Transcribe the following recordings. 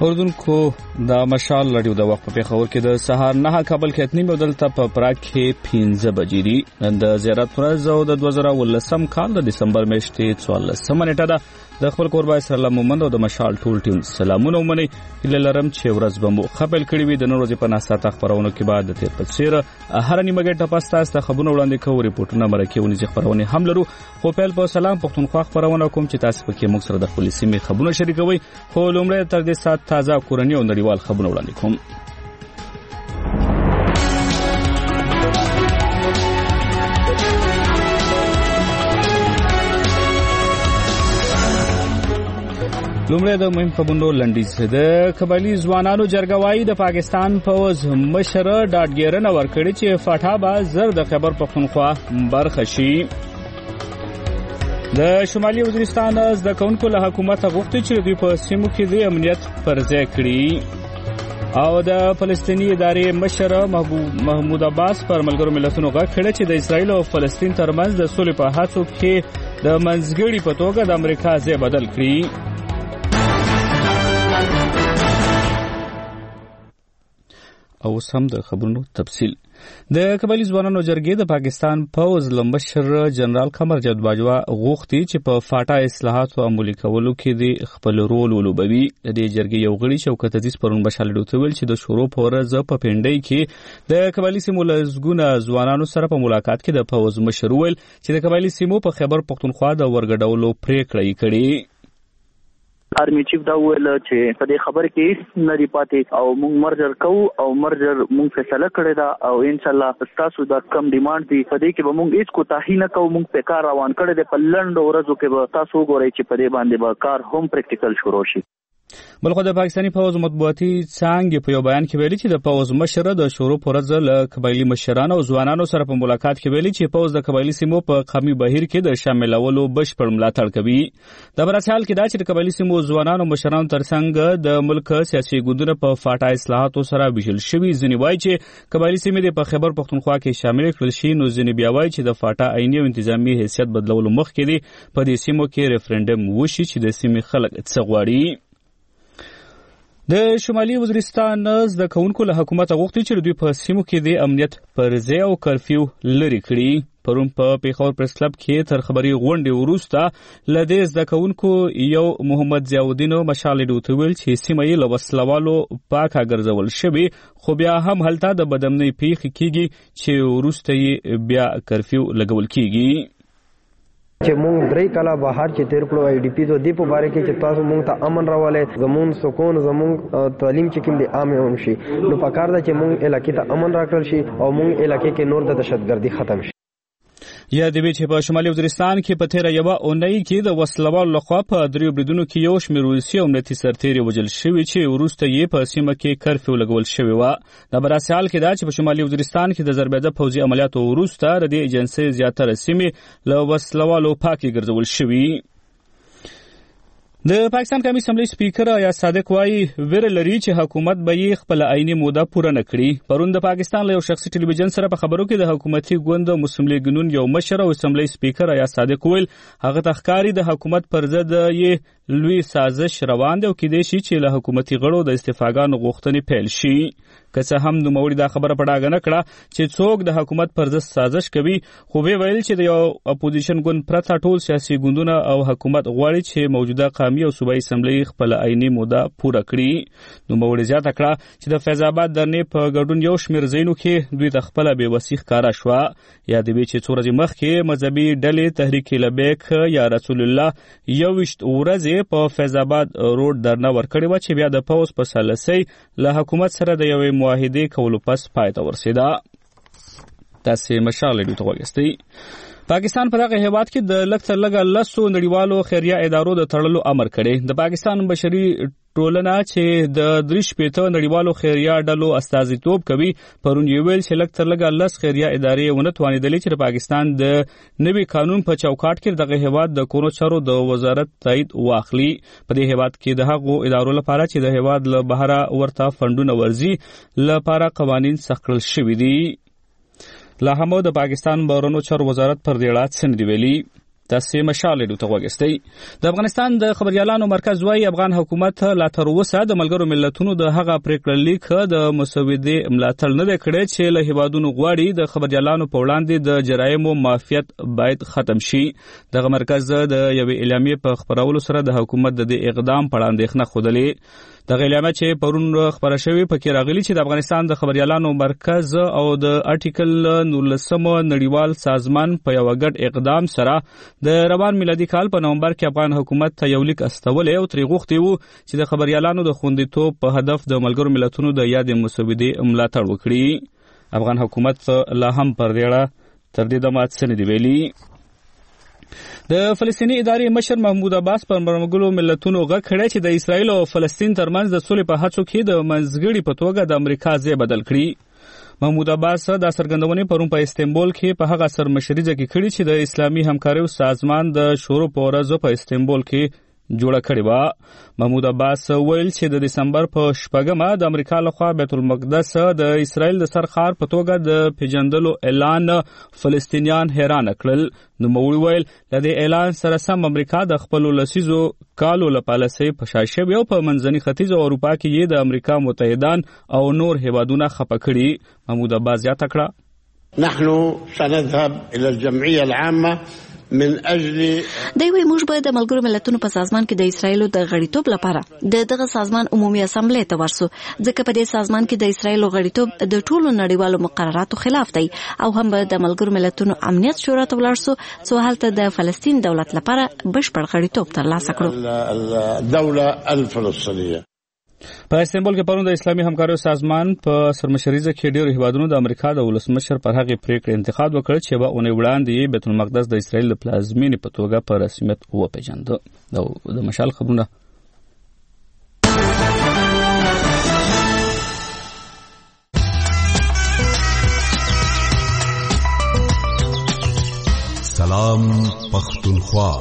اوردونکو د مشال رادیو د وخت په خبر کې د سهار 9 کابل کې اتنی مدلته په پراګ کې 15 بجې دي. نن د زیارت ورځ او د 2019 کال د دسمبر میاشتې 14 نیټه ده. د خپل قربای سره الله مومند او د مشال ټول ټیم سلامونه ومني. لرم چې ورځ به مو خپل کړی وي. د نن ورځې په ناسته خبرونه کې بعد د تیر په څیر هر نیمه ګټه پسته خبرونه وړاندې کوو. ریپورتونه مرکه ونی خبرونه هم لرو. خو په پهل سلام پښتونخوا خبرونه کوم چې تاسو پکې موږ سره د خپل سیمې خبرونه شریکوي. خو لومړی تر دې سات تازه کورنی او نړیوال خبرونه وړاندې کوم. لومړی د مهم خبرونو لنډیز. د قبایلی ځوانانو جرګوالۍ د پاکستان پوز مشر ډاډګیرنه ورکړي چې فاټا به زر د خیبر پختونخوا برخه شي. د شمالي وزیرستان زده کوونکو له حکومت غوښتي چې دوی په سیمو کې د امنیت پر ځای کړي. او د فلسطیني ادارې مشر محمود عباس پر ملګرو ملتونو غږ کړی چې د اسرایل او فلسطین ترمنځ د سولې په هڅو کې د منځګړي په توګه د امریکا ځای بدل کړي. او سم د خبرونو تفصیل. د قبایلی ځوانانو جرګې د پاکستان پوز لمشر جنرال قمر جاوید باجوا غوښتي چې په فاټا اصلاحاتو عملي کولو کې د خپل رول ولوبوي. د دې جرګې یو غړي شوکت عزیز پرون بشال ډوتویل چې د شورو په ورځ په پنډۍ کې د قبایلی سیمو لزګونه ځوانانو سره په ملاقات کې د پوز مشر ویل چې د قبایلی سیمو په خیبر پختونخوا د ورګډولو پریکړه کړې. آرمی چیف دا ویل چې په دې خبر کې نری پاتې او موږ مرجر کوو او مرجر موږ فیصله کړی دا او ان شاء الله تاسو دا کم ډیماند دي په دې کې به موږ هیڅ کوتاهی نه کوو. موږ په کار روان کړی د پلند ورځو کې به تاسو وګورئ چې په دې باندې به کار هم پریکټیکل شروع شي. بلخو د پاکستاني پوز مطبوعاتي څانګې په یو بیان کې ویلي چې د پوز مشر د شورو پرځ له قبایلی مشرانو او ځوانانو سره په ملاقات کې ویلي چې پوز د قبایلی سیمو په قومي بهیر کې د شاملولو بشپړ ملاتړ کوي. د براسال کې دا چې د قبایلی سیمو ځوانانو مشرانو ترڅنګ د ملک سیاسي ګوندونو په فاټا اصلاحاتو سره ویشل شوي. ځینې وایي چې قبایلی سیمې په خیبر پختونخوا کې شامل کړل شي. نو ځینې بیا وایي چې د فاټا عیني او انتظامی حیثیت بدلولو مخکې دی په دې سیمو کې ریفرندم وشي چې د سیمې خلک څه غواړي. د شمالي وزیرستان زده کوونکو له حکومت غوښتي چې دوی په سیمو کې د امنیت پر ځای او کرفیو لري کړي. پرون په پیښور پریس کلب کې تر خبري غونډې وروسته له دې زده کوونکو یو محمد ضیاءالدین مشال ډوتویل چې سیمه یې له وسلوالو پاکه ګرځول شوی خو بیا هم هلته د بدامنۍ پیښې کیږي چې وروسته یې بیا کرفیو لګول کیږي. چې مونږ درې کاله بهر چې تیر کړو آی ډی پی د دې په باره کې چې تاسو مونږ ته امن راولې زمون سکون زمون تعلیم چې کوم دی عام هم شي نو پکار ده چې مونږ علاقې ته امن راکړل شي او مونږ علاقې کې نور د دهشتګردي ختم شي. یا د وی چې په شمالي وزیرستان کې په تیر یوه اونۍ کې د وسلوالو لخوا په دریو بریدونو کې یو شمېر روسي امنیتي سرتیري وژل شوي چې وروسته یې په سیمه کې کرفیو لګول شوې وه. د براسال کې دا چې په شمالي وزیرستان کې د ضربېده پوځي عملیاتو وروسته د دې ایجنسۍ زیاتره سیمې له وسلوالو پاکې ګرځول شوي. د پاکستان قومي اسمبلی سپیکر ایاز صادق وایي ویره لري چې حکومت به یې خپل عیني موده پوره نه کړي. پرون د پاکستان له یو شخصي ټلویزیون سره په خبرو کې د حکومتي ګوند مسلم لیگ نون یو مشر او اسمبلی سپیکر ایاز صادق ویل هغه ته ښکاري د حکومت پر ضد یې لوی سازش روان دی او کېدای شي چې له حکومتي غړو د استعفاګانو غوښتنې پیل شي. که څه هم نوموړي دا خبره په ډاګه نه کړه چې څوک د حکومت پر ضد سازش کوي خو ویل چې د یو اپوزیشن ګوند پرته ټول سیاسي ګوندونه او حکومت غواړي چې موجوده قومي او صوبایي اسمبلی خپل عیني موده پوره کړي. نوموړي زیاته کړه چې د فیض آباد درنې په ګډون یو شمېر ځایونو کې دوی ته خپله بېوسي ښکاره شوه. یادوي چې څو ورځې مخکې مذهبي ډلې تحریک لبیک یا رسول الله 21 ورځې په فیض آباد روډ درنه ورکړې وه چې بیا د پوځ په سالسۍ له حکومت سره د یوې معاهدې کولو پس پای ته ورسېده. تاسې مشال ډیو ته غوږ. پاکستان په دغه هیواد کې د لږ تر لږه 10 نړیوالو خیریه ادارو د تړلو امر کړی. د پاکستان بشري ټولنه چې د 3 نړیوالو خیریه ډلو استازیتوب کوي پرون یې ویل چې لږ تر لږه 10 خیریه ادارې ونه توانېدلې چې د پاکستان د نوي قانون په چوکاټ کې دغه هیواد د کورونو چارو د وزارت تایید واخلي. په دې هیواد کې د هغو ادارو لپاره چې د هیواد له بهره ورته فنډونه ورځي لپاره قوانین سخت کړل شوي دي. لا هم د پاکستان بهرنیو چارو وزارت پر دې اړه څه نه دی ویلي. تاسې مشال ته وګستئ. د افغانستان د خبريالانو مرکز وايي افغان حکومت لا تر اوسه د ملګرو ملتونو د هغه پریکړه لیک د مسودې ملاتړ نه کړی چې له هیوادونو غواړي د خبريالانو په وړاندې د جرایمو معافیت باید ختم شي. دغه مرکز د یوې اعلامیې په خبرولو سره د حکومت د اقدام په اړه اندېښنه ښودلې. دغه اعلامیه چې پرون خبره شوې پکې راغلي چې د افغانستان د خبريالانو مرکز او د آرټیکل 19 نړیوال سازمان په یو ګډ اقدام سره د روان میلادي کال په نومبر کې افغان حکومت ته یو لیک استولی او ترې غوښتي وو چې د خبريالانو د خوندیتوب په هدف د ملګرو ملتونو د یادې مسودې ملاتړ وکړي. افغان حکومت لا هم پر دې اړه تر دې دمه څه نه دی ویلي. د فلسطینی ادارې مشر محمود عباس پر ملګرو ملتونو غږ کړی چې د اسرائیل او فلسطین ترمنځ د سولې په هڅو کې د منځګړي په توګه د امریکا ځای بدل کړي. محمود عباس د څرګندونې پرون په استنبول کې په هغه سرمشریزه کې کړي چې د اسلامي همکاریو سازمان د شروع په ورځ په استنبول کې جوړه کړې وه. محمود عباس ویل چې د دسمبر په 4 د امریکا لخوا بیت المقدس د اسرائیل د سرخار په توګه د پیژندلو اعلان فلسطینیان حیران کړل. نوموړي ویل د دې اعلان سره سم امریکا د خپلو لسیزو کالو له پالیسۍ په شا شوې او په منځني ختیځ او اروپا کې یې د امریکا متحدان او نور هیوادونه خفه کړي. محمود عباس زیاته کړه نحن سنذهب الى الجمعيه العامه من اجل دوی موږ به د ملګرو ملتونو په سازمان کې د اسرائیل د غړیتوب لپاره دغه سازمان عمومي اسامبلې ته ورسو ځکه په دې سازمان کې د اسرائیل غړیتوب د ټولو نړیوالو مقرراتو خلاف دی او هم به د ملګرو ملتونو امنیت شورا ته ورسو څو هلته د فلسطین دولت لپاره بشپړ غړیتوب ترلاسه کړو. الدوله الفلسطینیه په استنبول کې پرون د اسلامي همکاریو سازمان په سرمشریزه کې ډېرو هیوادونو د امریکا د ولسمشر پر هغې پریکړې انتقاد وکړ چې یوه اونۍ وړاندې بیت المقدس د اسرائیل د پلازمینې په توګه په رسمیت وپېژانده. د مشال خبرونه. سلام پختونخوا.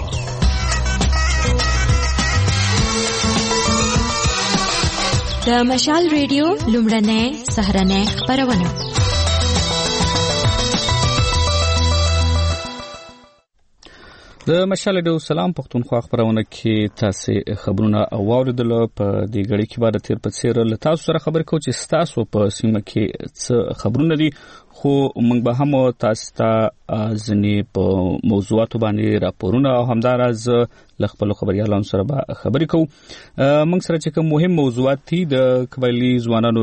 د مشال ریډیو لومړنۍ سهرنۍ خبرونه. د مشال ریډیو سلام پختونخوا خبرونه کې تاسو خبرونه واوریدل. په دې غړي کې بعد تیر په څیر له تاسو سره خبرې کوو چې تاسو په سیمه کې څه خبرونه دي خو موږ به هم تاسو ته ځنې په موضوعاتو باندې راپورونه او همداراز له خپلو خبريالانو سره به خبرې کوو. موږ سره چې کوم مهم موضوعات دي د قبایلي ځوانانو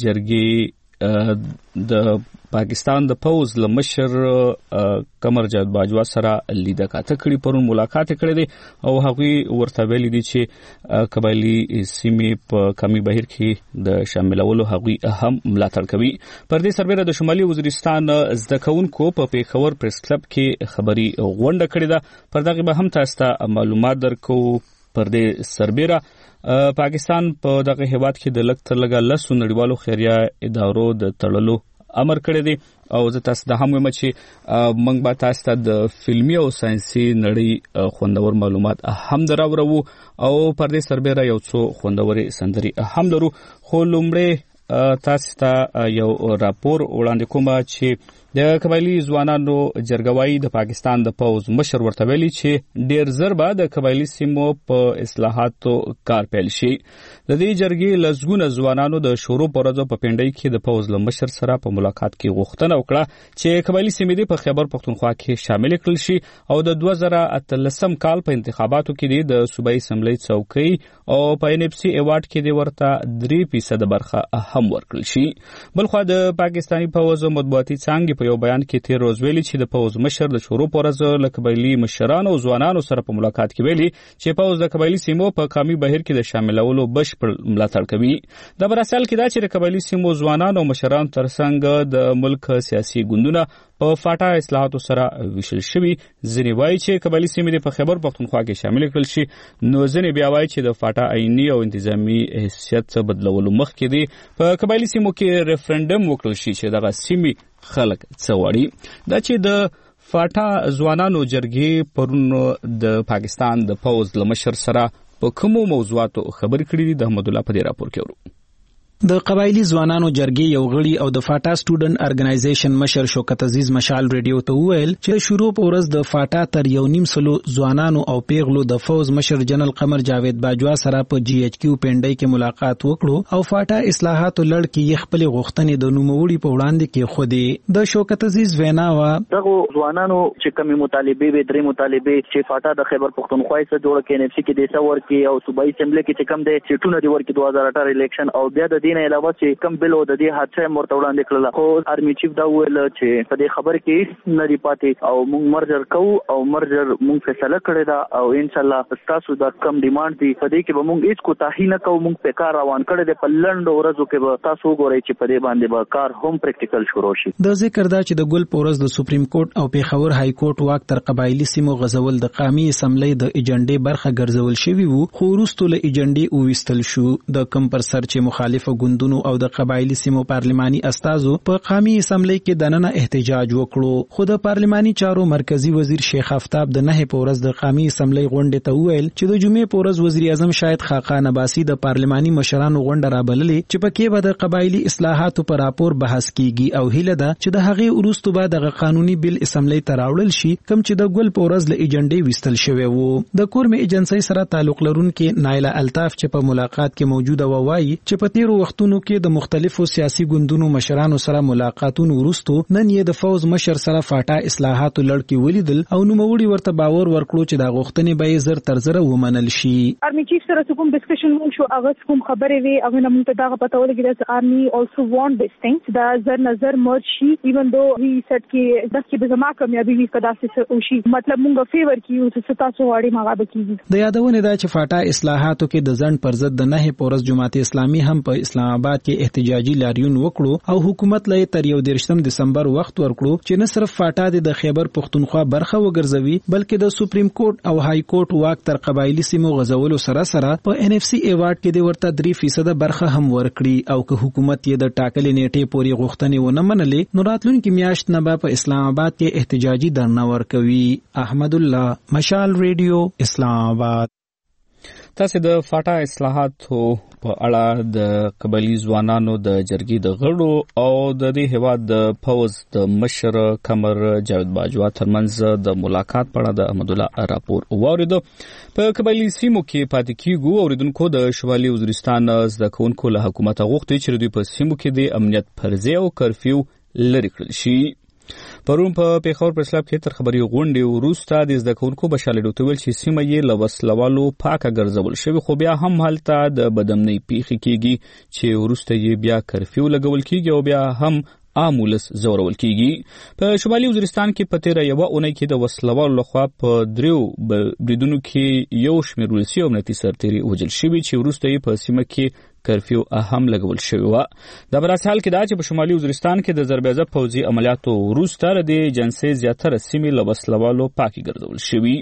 جرګې د پاکستان د پوز له مشر قمر جاوید باجوا سره لیده کاته کړي. پرون ملاقات کړی دی او هغوی ورته ویلي دي چې قبایلي سیمې په کمی بهیر کې د شاملولو هغوی هم ملاتړ کوي. پر دې سربیره د شمالي وزیرستان زده کوونکو په پیښور پریس کلب کې خبري غونډه کړې ده. پر دغه به هم تاسو ته معلومات درکو. پر دې سربیره پاکستان په دغه هیواد کې د لږ تر لږه 10 نړیوالو خیریه ادارو د تړلو امر کړی دی او زه تاسو ته هم وایم چې موږ به تاسو ته د فلمي او ساينسي نړۍ خوندور معلومات هم دراوړو او پر دې سربیره یو څو خوندورې سندري هم لرو. خو لومړی تاسو ته یو راپور وړاندې کوم چې د قبایلي ځوانانو جرګوي د پاکستان د پوز مشر ورته ویلي چې ډیر زر به د قبایلي سیمو په اصلاحاتو کار پیل شي. د دې جرګې لزګونه ځوانانو د شروع پرځو په پندای کې د پوز له مشر سره په ملاقات کې غوښتنه وکړه چې قبایلي سیمې په خیبر پختونخوا کې شامل کړل شي او د 2013 کال په انتخاباتو کې د صوبایي اسمبلی څوکۍ او په NFC ایوارډ کې د ورته 3% برخه هم ورکړل شي. بلخو د پاکستاني پوز مطبوعاتي څنګه یو بیان کې تیر روز ویلي چې د پوز مشر د شروع پرځ له قبایلي مشرانو او ځوانانو سره په ملاقات کې ویلي چې پوز د قبایلي سیمو په قومي بهیر کې د شاملولو بشپړ ملاتړ کوي. د براسل کې دا چې د قبایلي سیمو ځوانانو او مشرانو ترڅنګ د ملک سیاسي ګوندونه په فاټا اصلاحاتو سره ویشل شوي. ځینې وایي چې قبایلي سیمې په خیبر پختونخوا کې شامل کړل شي، نو ځینې بیا وایي چې د فاټا عیني او انتظامی حیثیت بدلولو مخکې دی په قبایلي سیمو کې ریفرندم وکړل شي چې دغه سیمې خلک څه وړي. دا چې د فاټا ځوانانو جرګې پرون د پاکستان د پوز له مشر سره په کومو موضوعاتو خبرې کړې دي د احمد الله په دې راپور کې ورو. د قبایلی ځوانانو جرګې یو غړي او د فاټا سټوډنټ ارګنایزیشن مشر شوکت عزیز مشال ریډیو ته وویل چې شروع په ورځ د فاټا تر 1.5 ځوانانو او پیغلو د فوز مشر جنرال قمر جاوید باجوا سره په جی ایچ کیو پنډای کې ملاقات وکړو او فاټا اصلاحاتو لړ کې خپل غوښتنې د نوموړي په وړاندې کې خودي د شوکت عزیز وینا وا دغه ځوانانو چې کومې مطالبه به درې مطالبه چې فاټا د خیبر پختونخوا سره جوړ کې NFC کې د څور کې او صوبایي اسمبلی کې چې کم دي سیټونه دی ورکې 2018 الیکشن او بیا د دین علاوه چې کم بل او د دې حادثه مرته وړاندې کړل خو آرمي چیف دا ویل چې په دې خبر کې نری پاتې او موږ مرجر کوو او مرجر موږ فیصله کړی دا او ان شاء الله تاسو دا کم ډیماند دي په دې کې به موږ هیڅ کوتاهی نه کوو موږ په کار روان کړی دی په لنډ ورځو کې به تاسو وګورئ چې په دې باندې به کار هم پریکټیکل شروع شي د ذکر دا چې د ګل پورز د سپریم کورټ او پیښور های کورټ واک تر قبایلی سیمو غزول د قومي اسمبلی د ایجنډې برخه ګرځول شوی وو خو وروسته له ایجنډې وویستل شو د کم پر سر چې مخالفه ګوندونو او د قبایلی سیمو پارلماني استازو په قومي اسمبلی کې دننه احتجاج وکړو خو د پارلماني چارو مرکزی وزیر شیخ آفتاب د 9 پورز د قومي اسمبلی غونډې ته وویل چې د جمعې پورز وزیر اعظم شاهد خاقان عباسی د پارلماني مشرانو غونډه رابللې چې پکې به د قبایلی اصلاحاتو پر راپور بحث کیږي او هیله ده چې د هغې وروسته به د قانوني بل اسمبلی ته راوړل شي کوم چې د ګل پورز له ایجنډې وستل شوی وو د کورمي ایجنسی سره تعلق لرونکي نایله الطاف چې په ملاقات کې موجوده وایي چې په تیرو وختونو کې د مختلفو سیاسي ګوندونو مشرانو سره ملاقاتونو وروسته نن یې د فوز مشر سره فاټا اصلاحاتو لړ کې ولیدل او نوموړي ورته باور ورکړو چې دا غوښتنې به یې زر تر زره ومنل شي آرمي چیف سره کوم ډسکشن مو شو هغه کوم خبرې وي هغه موږ ته دا پته ولګی چې آرمي also want this thing دا زر نظر مرج شي even though he said کې د کې به زما کامیابی وي کدا څه وشي مطلب موږ فیور کیو چې تاسو واړی ماغه کیږي د یادونه دا چې فاټا اصلاحاتو کې د ځند پر ضد د 9 پورز جماعت اسلامي هم په اسلام آباد کې احتجاجي لاریون وکړو او حکومت له تر 31 دسمبر وخت ورکړو چې نه صرف فاټا د خیبر پختونخوا برخه وګرځوي بلکې د سپریم کورټ او های کورټ واک تر قبایلی سیمو غزولو سره سره په NFC ایوارډ کې د ورته 3% برخه هم ورکړي او که حکومت یې د ټاکلې نیټې پورې غوښتنې ونه منلې نو راتلونکي میاشت نه به په اسلام آباد کې احتجاجي درنه ورکوي احمد الله مشال ریډیو اسلام آباد تاسو د فاټا اصلاحاتو په اړه د قبایلی ځوانانو د جرګې د غړو او د دې هیواد د فوز د مشر قمر جاوید باجوا ترمنځ د ملاقات په اړه د احمد الله راپور واوریدو په قبایلی سیمو کې پاتې کیږي اوریدونکو د شمالي وزیرستان زده کوونکو له حکومت غوښتي چې دوی په سیمو کې د امنیت فرضي او کرفیو لري کړل شي پرون په پیښور پرسلاب کې تر خبري غونډې وروسته د زده کوونکو بشاله ډوتول چې سیمه یې لوسلوالو پاکه ګرځول شوی خو بیا هم هلته د بدامنۍ پیښې کیږي چې وروسته یې بیا کرفیو لګول کیږي او بیا هم عامولس زورول کیږي په شمالي وزیرستان کې په تیر یو اونۍ کې د وسلوالو لخوا په دریو بریدونو کې یو شمېر ولسي او امنیتي سرتیري وژل شوي چې وروسته یې په سیمه کې کرفیو هم لګول شوی و د براسه حال کې دا چې په شمالي وزیرستان کې د ضربېزه پوځي عملیاتو وروسته د جنسي زیاتره سیمې له وسلوالو پاکي ګرځول شوي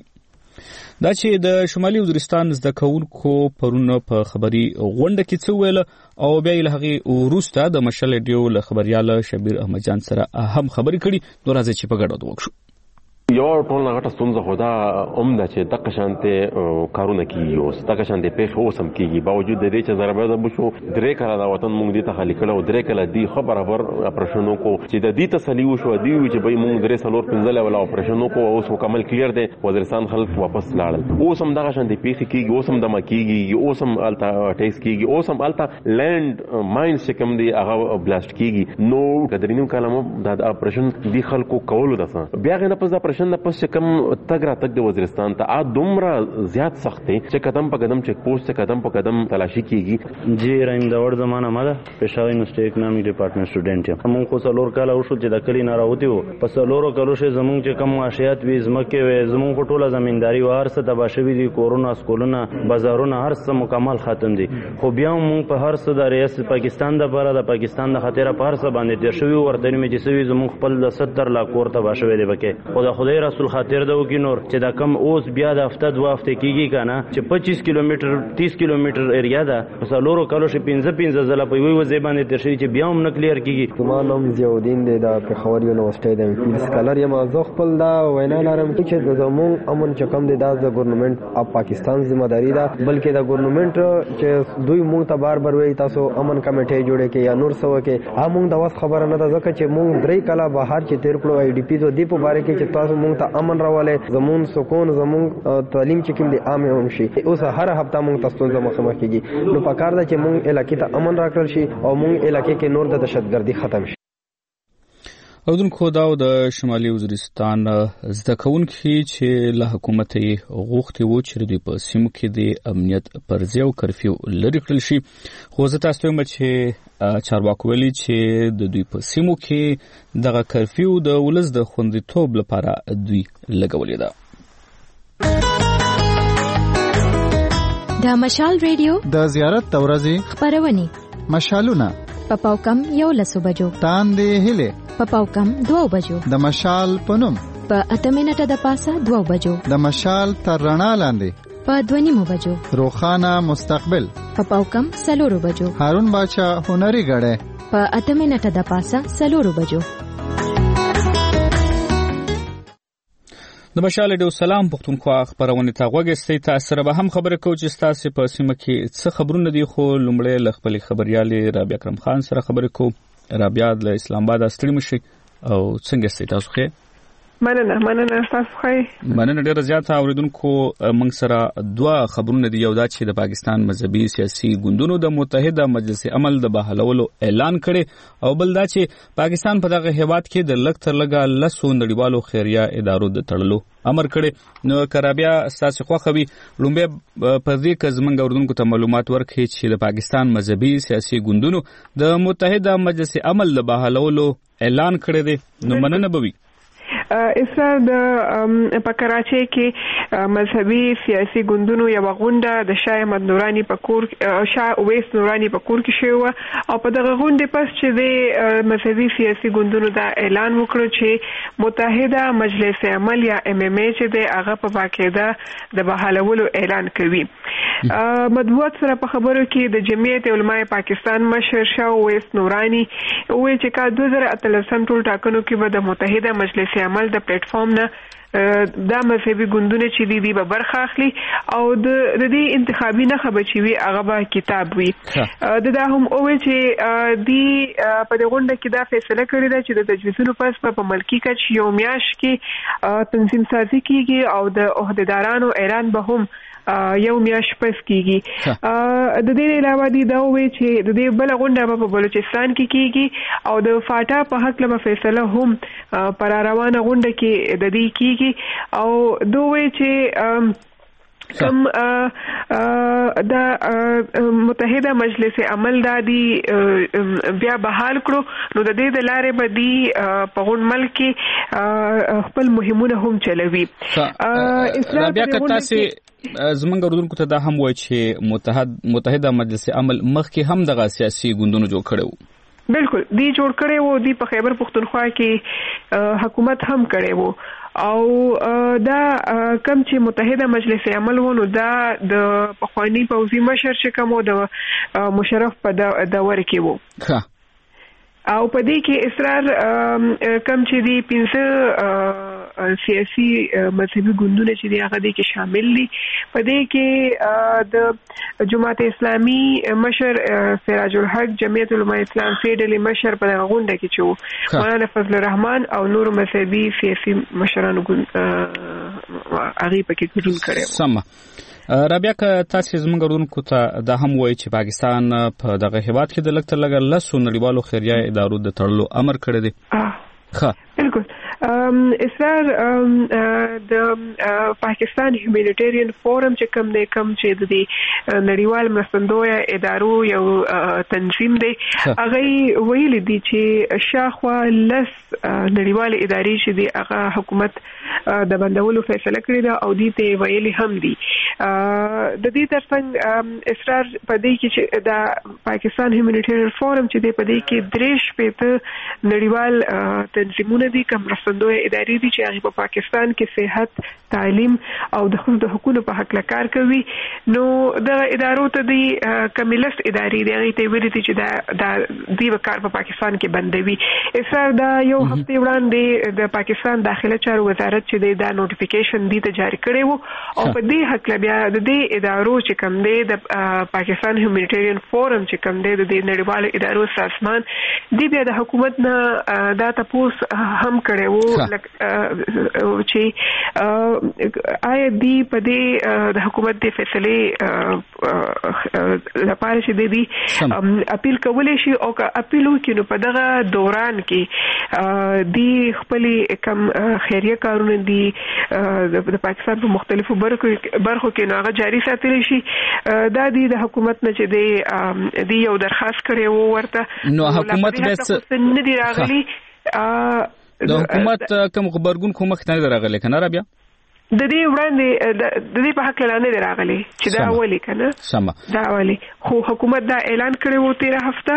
دا چې د شمالي وزیرستان زده کوونکو پرون په خبري غونډه کې څه ویل او بیا له هغې وروسته د مشال ریډیو له خبريال شبیر احمد جان سره هم خبرې کړي نو راځي چې په ګډه وکړو یو ټول غټه ستونزه خدا عمده چې دغه شانته کارونه کیږي اوس دغه شانته پیښه اوسم کیږي باوجود د دې چې ضربه ده بشو درې کله دا وطن مونږ دې ته خالي کړو درې کله دی خبر اپریشنونو کو چې د دې تسلی وشو دی چې به مونږ درې سلور پنځله ولا اپریشنونو کو اوس مکمل کلیر دی وزیرستان خلک واپس لاړل اوس هم دغه شانته پیښه کیږي اوس هم دمه کیږي اوس هم التا ټیکس کیږي اوس هم التا لند ماینز چې کوم دی هغه بلاست کیږي نو قدرینو کلمه د اپریشن دی خلکو کولو ده بیا غنه پس د اپریشن نه پس کم تګ را تک د وزیرستان ته دومره زیات سخت دی چې قدم په قدم چیک پوسټ ته قدم په قدم تلاشي کیږي جی رایم دا ور زمانہ مده پېښور یونیورسيټي اکونومیک ډپارټمنټ سټوډنټ یم موږ خو څلور کاله وشو چې د کلی نه راوتی وو په څلورو کالو شه زموږ چې کم معاشيات وي زمکه وي زموږ په ټوله زمینداری وارثه تبا شوی دي کورونا سکولونه بازارونه هر څه مکمل ختم دي خو بیا موږ په هر څه د ریاست پاکستان د لپاره د پاکستان د خاطر په هر څه باندې تیر شوی ورته مې چې سوي زموږ خپل د 70 لا کور ته باشوي دی بکه خو د خدای خدای رسول خاطر د وکي نور چې دا کم اوس بیا د هفته دوه هفته کیږي کنه چې 25 کیلومتر 30 کیلومتر ایریا ده وسلورو کلو شي 15 ځله په یوه ځای باندې تر شي چې بیا هم نه کلیر کیږي. زما نوم ضیاءالدین دی د پېښور یونیورسيټي د فیلډ سکالر یم. زه خپل دا وینا لرم چې زموږ امن چې کوم دی دا د ګورنمنت اف پاکستان ذمہ داری ده بلکې د ګورنمنت چې دوی مونږ ته بار بار وایي تاسو امن کمیټه جوړه کې یا نور څه وکړي همون د واس خبره نه ده ځکه چې مونږ درې کاله بهر چې تیر کړو آی ډی پی د دې په باره کې چې تاسو مونږ ته امن راولې زمون سکون زمون تعلیم چې کوم دی عام هم شي اوس هر هفته مونږ تاسو ته مخامخ کیږي نو پکار ده چې مونږ علاقې ته امن راکړل شي او مونږ علاقې کې نور د دهشتګردي ختم شي. اودونکو دا د شمالي وزیرستان زده کوونکي چې له حکومت یې غوښتي وو چې دوی په سیمو کې د امنیت پرځې او کرفیو لرې کړل شي خو زه تاسو ته وایم چې چارواکو ویلي چې د دوی په سیمو کې دغه کرفیو د ولس د خوندیتوب لپاره دوی لګولې ده. د مشال ریډیو د زیارت د ورځې خبرونه مشالونه پپاو کم 11 بجو تاندې هله پپاو کم 2 بجو د مشال پنوم په 8 منټه د پاسه 2 بجو د مشال تر رڼا لاندې په 2 بجو روخانه مستقبل پپاو کم 4 بجو هارون باچا هنري غړې په 8 منټه د پاسه 4 بجو. د مشال ډیو سلام پښتونخوا خبرونه ته غوږی تاسو به هم خبره کوم چې تاسو په سیمه کې څه خبرونه دي خو لومړی ل خپل خبريالي رابعه اکرم خان سره خبرې کوم. رابعه د اسلام آباد ستړي مشي او څنګه تاسو ښه؟ مننه تاسو ښه؟ مننه ډیره زیاته اوریدونکو موږ سره دوه خبرونه دي. یو دا چې د پاکستان مذهبي سیاسي ګوندونو د متحده مجلس عمل د بحالولو اعلان کړي او بل دا چې پاکستان په دغه هیواد کې د لږ تر لږه لسو نړیوالو خیریه ادارو د تړلو امر کړي. نو کرابیا تاسو خوښوي لومبه په دې کې زمونږ اوریدونکو ته معلومات ورکړي چې د پاکستان مذهبي سیاسي ګوندونو د متحده مجلس عمل د بحالولو اعلان کړی دی نو مننه بوي. اسرار د په کراچۍ کې مذهبي سیاسي ګوندونو یو غونډه د شاه احمد نورانی په کور شاه اویس نورانی په کور کې شوه او په دغه غونډه پس چې د مذهبي سیاسي ګوندونو دا اعلان وکړ چې متحده مجلس عمل یا ام ام ای چې د هغه په باقاعده د بحالولو اعلان کوي. مطبوعات سره په خبرو کې د جمعیت علماء پاکستان مشر شاه اویس نورانی وایي چې کا 2013 ټول ټاکنو کې به د متحده مجلس عمل د پلیټ فارم نه دا مذهبي ګوندونه چې دي به برخه اخلي او د دې انتخابي نه خبر چي وي هغه به کتاب وي. دا هم اوه چې دی په دې غونډه کې دا فیصله کړې ده چې د تجویزونو پس په ملکی کچ یو میاش کې تنظیم سازي کیږي او د عہدیدارانو اعلان به هم یو میاش پس کیږي. د دې علاوه دی دا وایي چې د دې بل غونډه په بلوچستان کې کیږي او د فاټا په حق له فیصله هم پر روانه غونډه کې د دې کیږي او دوی چې کم د متحده مجلس عمل دا دی بیا بحال کړو نو د دې د لارې به دی په غون ملک کې خپل مهمونه هم چلوي. بیا کتا سي زمونږ اوریدونکو ته دا هم وایي چې متحده مجلس عمل مخکې هم دغه سیاسي ګوندونو جوړ کړو. بالکل دی جوړ کړي وو دی په خیبر پختونخوا کې حکومت هم کړي وو او دا کم چې متحده مجلس عمل ونه دا د پخوانی پوزي مشر چې کوم د مشرف په دور کې وو او په دې کې اصرار کم چې دی 15 سیاسي مذهبي ګوندونه چې دی هغه دې کې شامل دي. په دې کې د جماعت اسلامي مشر سراج الحق جمعیت علماء اسلام فیډل مشر په غونډه کې چې مولانا فضل الرحمن او نور مذهبي سیاسي مشرانو هغه پکې ګډون کړي. سم رابعه که تاسو زموږ ورونکو ته دا هم وایي چې پاکستان په دغه هیواد کې د لږ تر لږه لسو نړیوالو خیریه ادارو د تړلو امر کړی دی. بالکل اصرار د پاکستان هیومانیټیرین فورم چې کوم دی کوم چې د نړیوال مرستندویه ادارو یو تنظیم دی هغه ویلي دي چې شاخوا لس نړیوال ادارې چې دی هغه حکومت د بندولو فیصله کړې ده او دې ته ویلي هم دي. د دې ترڅنګ اصرار په دې کې چې د پاکستان هیومانیټیرین فورم چې دی په دې کې 3 نړیوال تنظیمونه دي کوم مرستندوی ادارې دي چې هغه په پاکستان کې صحت، تعلیم او د ښځو د حقوقو په حق کار کوي. نو د ادارو ته د کمیلس ادارې دی هغه ته ویل دي چې دا دی کار په پاکستان کې بندوي. اسر دا یو هفته وړاندې د پاکستان داخله چارو وزارت چې دا نوټیفیکیشن دی ته جاری کړی وو او په دې حق بیا د دې ادارو چې کوم دی د پاکستان هیومانیټیرین فورم چې کوم دی د نړیوالو ادارو سازمان دی بیا د حکومت نه دا تاسو هم کړی وو چې آیا دی په دې د حکومت د فیصله لپاره چې دی اپیل کولای شي او که اپیل وکړي نو په دغه دوران کې دی خپل کم خیریه کارونه دي د پاکستان په مختلفو برخو کې ناغه جاری ساتل شي. دا د حکومت نه چې دی یو درخواست کړی وو ورته نو حکومت به نه دی راغلی. د حکومت کوم خبرګون کوم مخته راغلی کنه را بیا د دې وړاندې د دې په حق لانه راغلی چې دا ولي کنه دا ولي خو حکومت دا اعلان کړی وو 13 هفته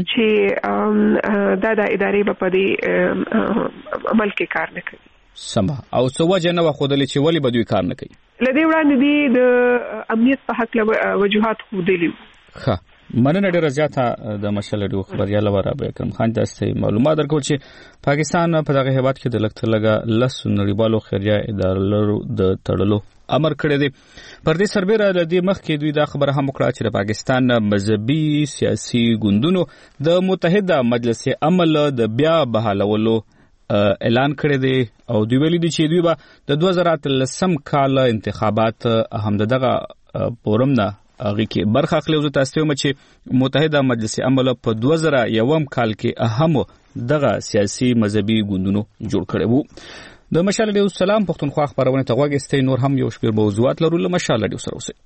چې دا د ادارې په دې عمل کې کار نه کوي. سما او څه وجه نه خودلې چې ولی بدوی کار نه کوي. لدې وړاندې دی د امنیت په حق له وجوهات خو دي. ښه مننه ډیره زیاته د مشال ډیو خبريال ورابه اکرم خان تاسو معلومات درکول چې پاکستان په دغه هیواد کې د لګ لس نړیوالو خیریه ادارو د تړلو امر کړی دی. پر دې سربېره د دې مخ کې دوی دا خبره هم وکړه چې د پاکستان مذهبي سیاسي ګوندونو د متحده مجلس عمل د بیا بحالولو اعلان کړی دی او دوی ویلي دي چې دوی به د 2013 کال انتخابات هم دغه فورم نه هغه کې برخه اخلي. او تاسو ته چې متحده مجلس عمل په 2001 کال کې اهم دغه سیاسي مذهبي ګوندونو جوړ کړي وو. د مشال ډیو سلام پښتونخوا خبرونه ته غوږی نور هم یو شپږ موضوعات لرو. مشال ډیو سره اوسئ.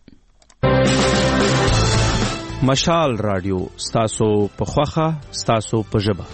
مشال رادیو ستاسو په خوخه ستاسو په ژبه.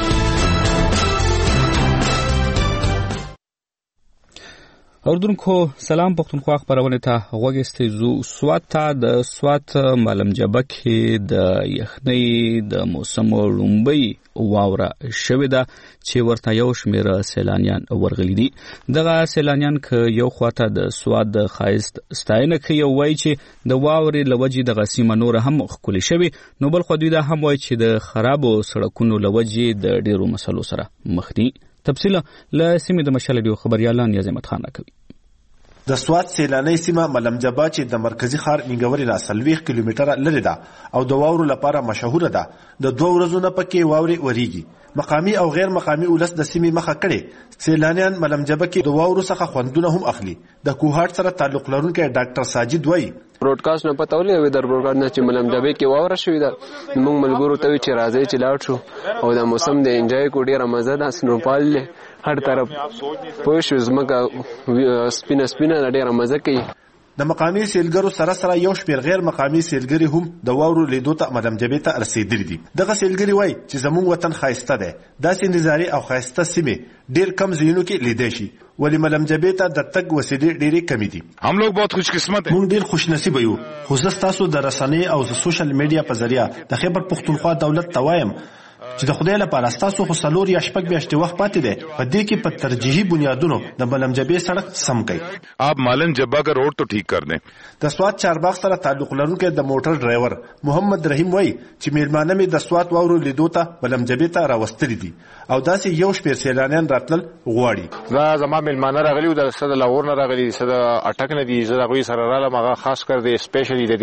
اوردونکو سلام پښتونخوا خبرونه ته غوږی زو سوات ته د سوات ملم جبه کې د یخنۍ د موسم لومبي واوره شوې ده چې ورته یو شمېر سیلانیان ورغلي دي. دغه سیلانیان ک یو خواته د سواد د خایست ستاینه کوي او وایي چې د واورې لوجې د غسیمه نور هم خولي شوی نو بل خو دوی دا هم وایي چې د خرابو سړکونو لوجې د ډیرو مسلو سره مخ دي. تفصیل له سیمې د مشال ډیو خبريالان نیاز احمد خان کوي. د سوات سیلاني سیمه ملم جبه چې د مرکزی ښار نیګوري لا 30 کیلومتره لري ده او د واورو لپاره مشهور ده. د 2 ورځو نه پکې واوري وریږي. مقامی او غیر مقامی ولس د سیمې مخه کړي. سیلانیان ملم جبه کې د واورو څخه خوندونه هم اخلي. د کوهاټ سره تعلق لرونکي ډاکټر ساجد وایي برودکاسټ نه پتاولې وې در برودکاسټ نه چې ملم جبه کې واوره شوې ده. موږ ملګرو ته چې راځي چې لاړ شو او د موسم د انجوای کو ډیره مزه ده. سنوپال هر طرف پوش زمګه سپینه ډیره مزه کوي. د مقامی سیلګرو سره یو شمېر غیر مقامی سیلګری هم د واورو لیدو ته ملم جبه ته رسیدلي دي. دغه سیلګری وایي چې زموږ وطن خایسته ده. داسې نظاری او خایسته سیمه ډیر کم ځایونو کې لیدای شي ولی ملم جبه ته د تګ وسیلې ډیرې کمی دي. هم لوگ बहुत خوش قسمت हैं. موږ ډیر خوش نصیب یو. خو زه تاسو د رسنۍ او سوشل میډیا په ذریعہ د خیبر پښتونخوا دولت توایم چې د خدای لپاره تاسو خو سلور یا شپږ میاشتې وخت پاتې دی په دې کې په ترجیحي بنیادونو د ملم جبه سړک سم کړئ. آپ ملم جبه کا روډ تو ٹھیک کر دیں. د سوات چارباغ سره تعلق لرونکي د موټر ډرایور محمد رحیم وایي چې میلمانه مې د سوات واورو لیدو ته ملم جبه ته راوستلي دي او داسې یو شمېر سیلانیان راتلل غواړي. دا زما میلمانه راغلي د صد لاهور نه راغلي صد اٹک نه دي زه غوي سره رااله مغه خاص کر دي سپیشلی د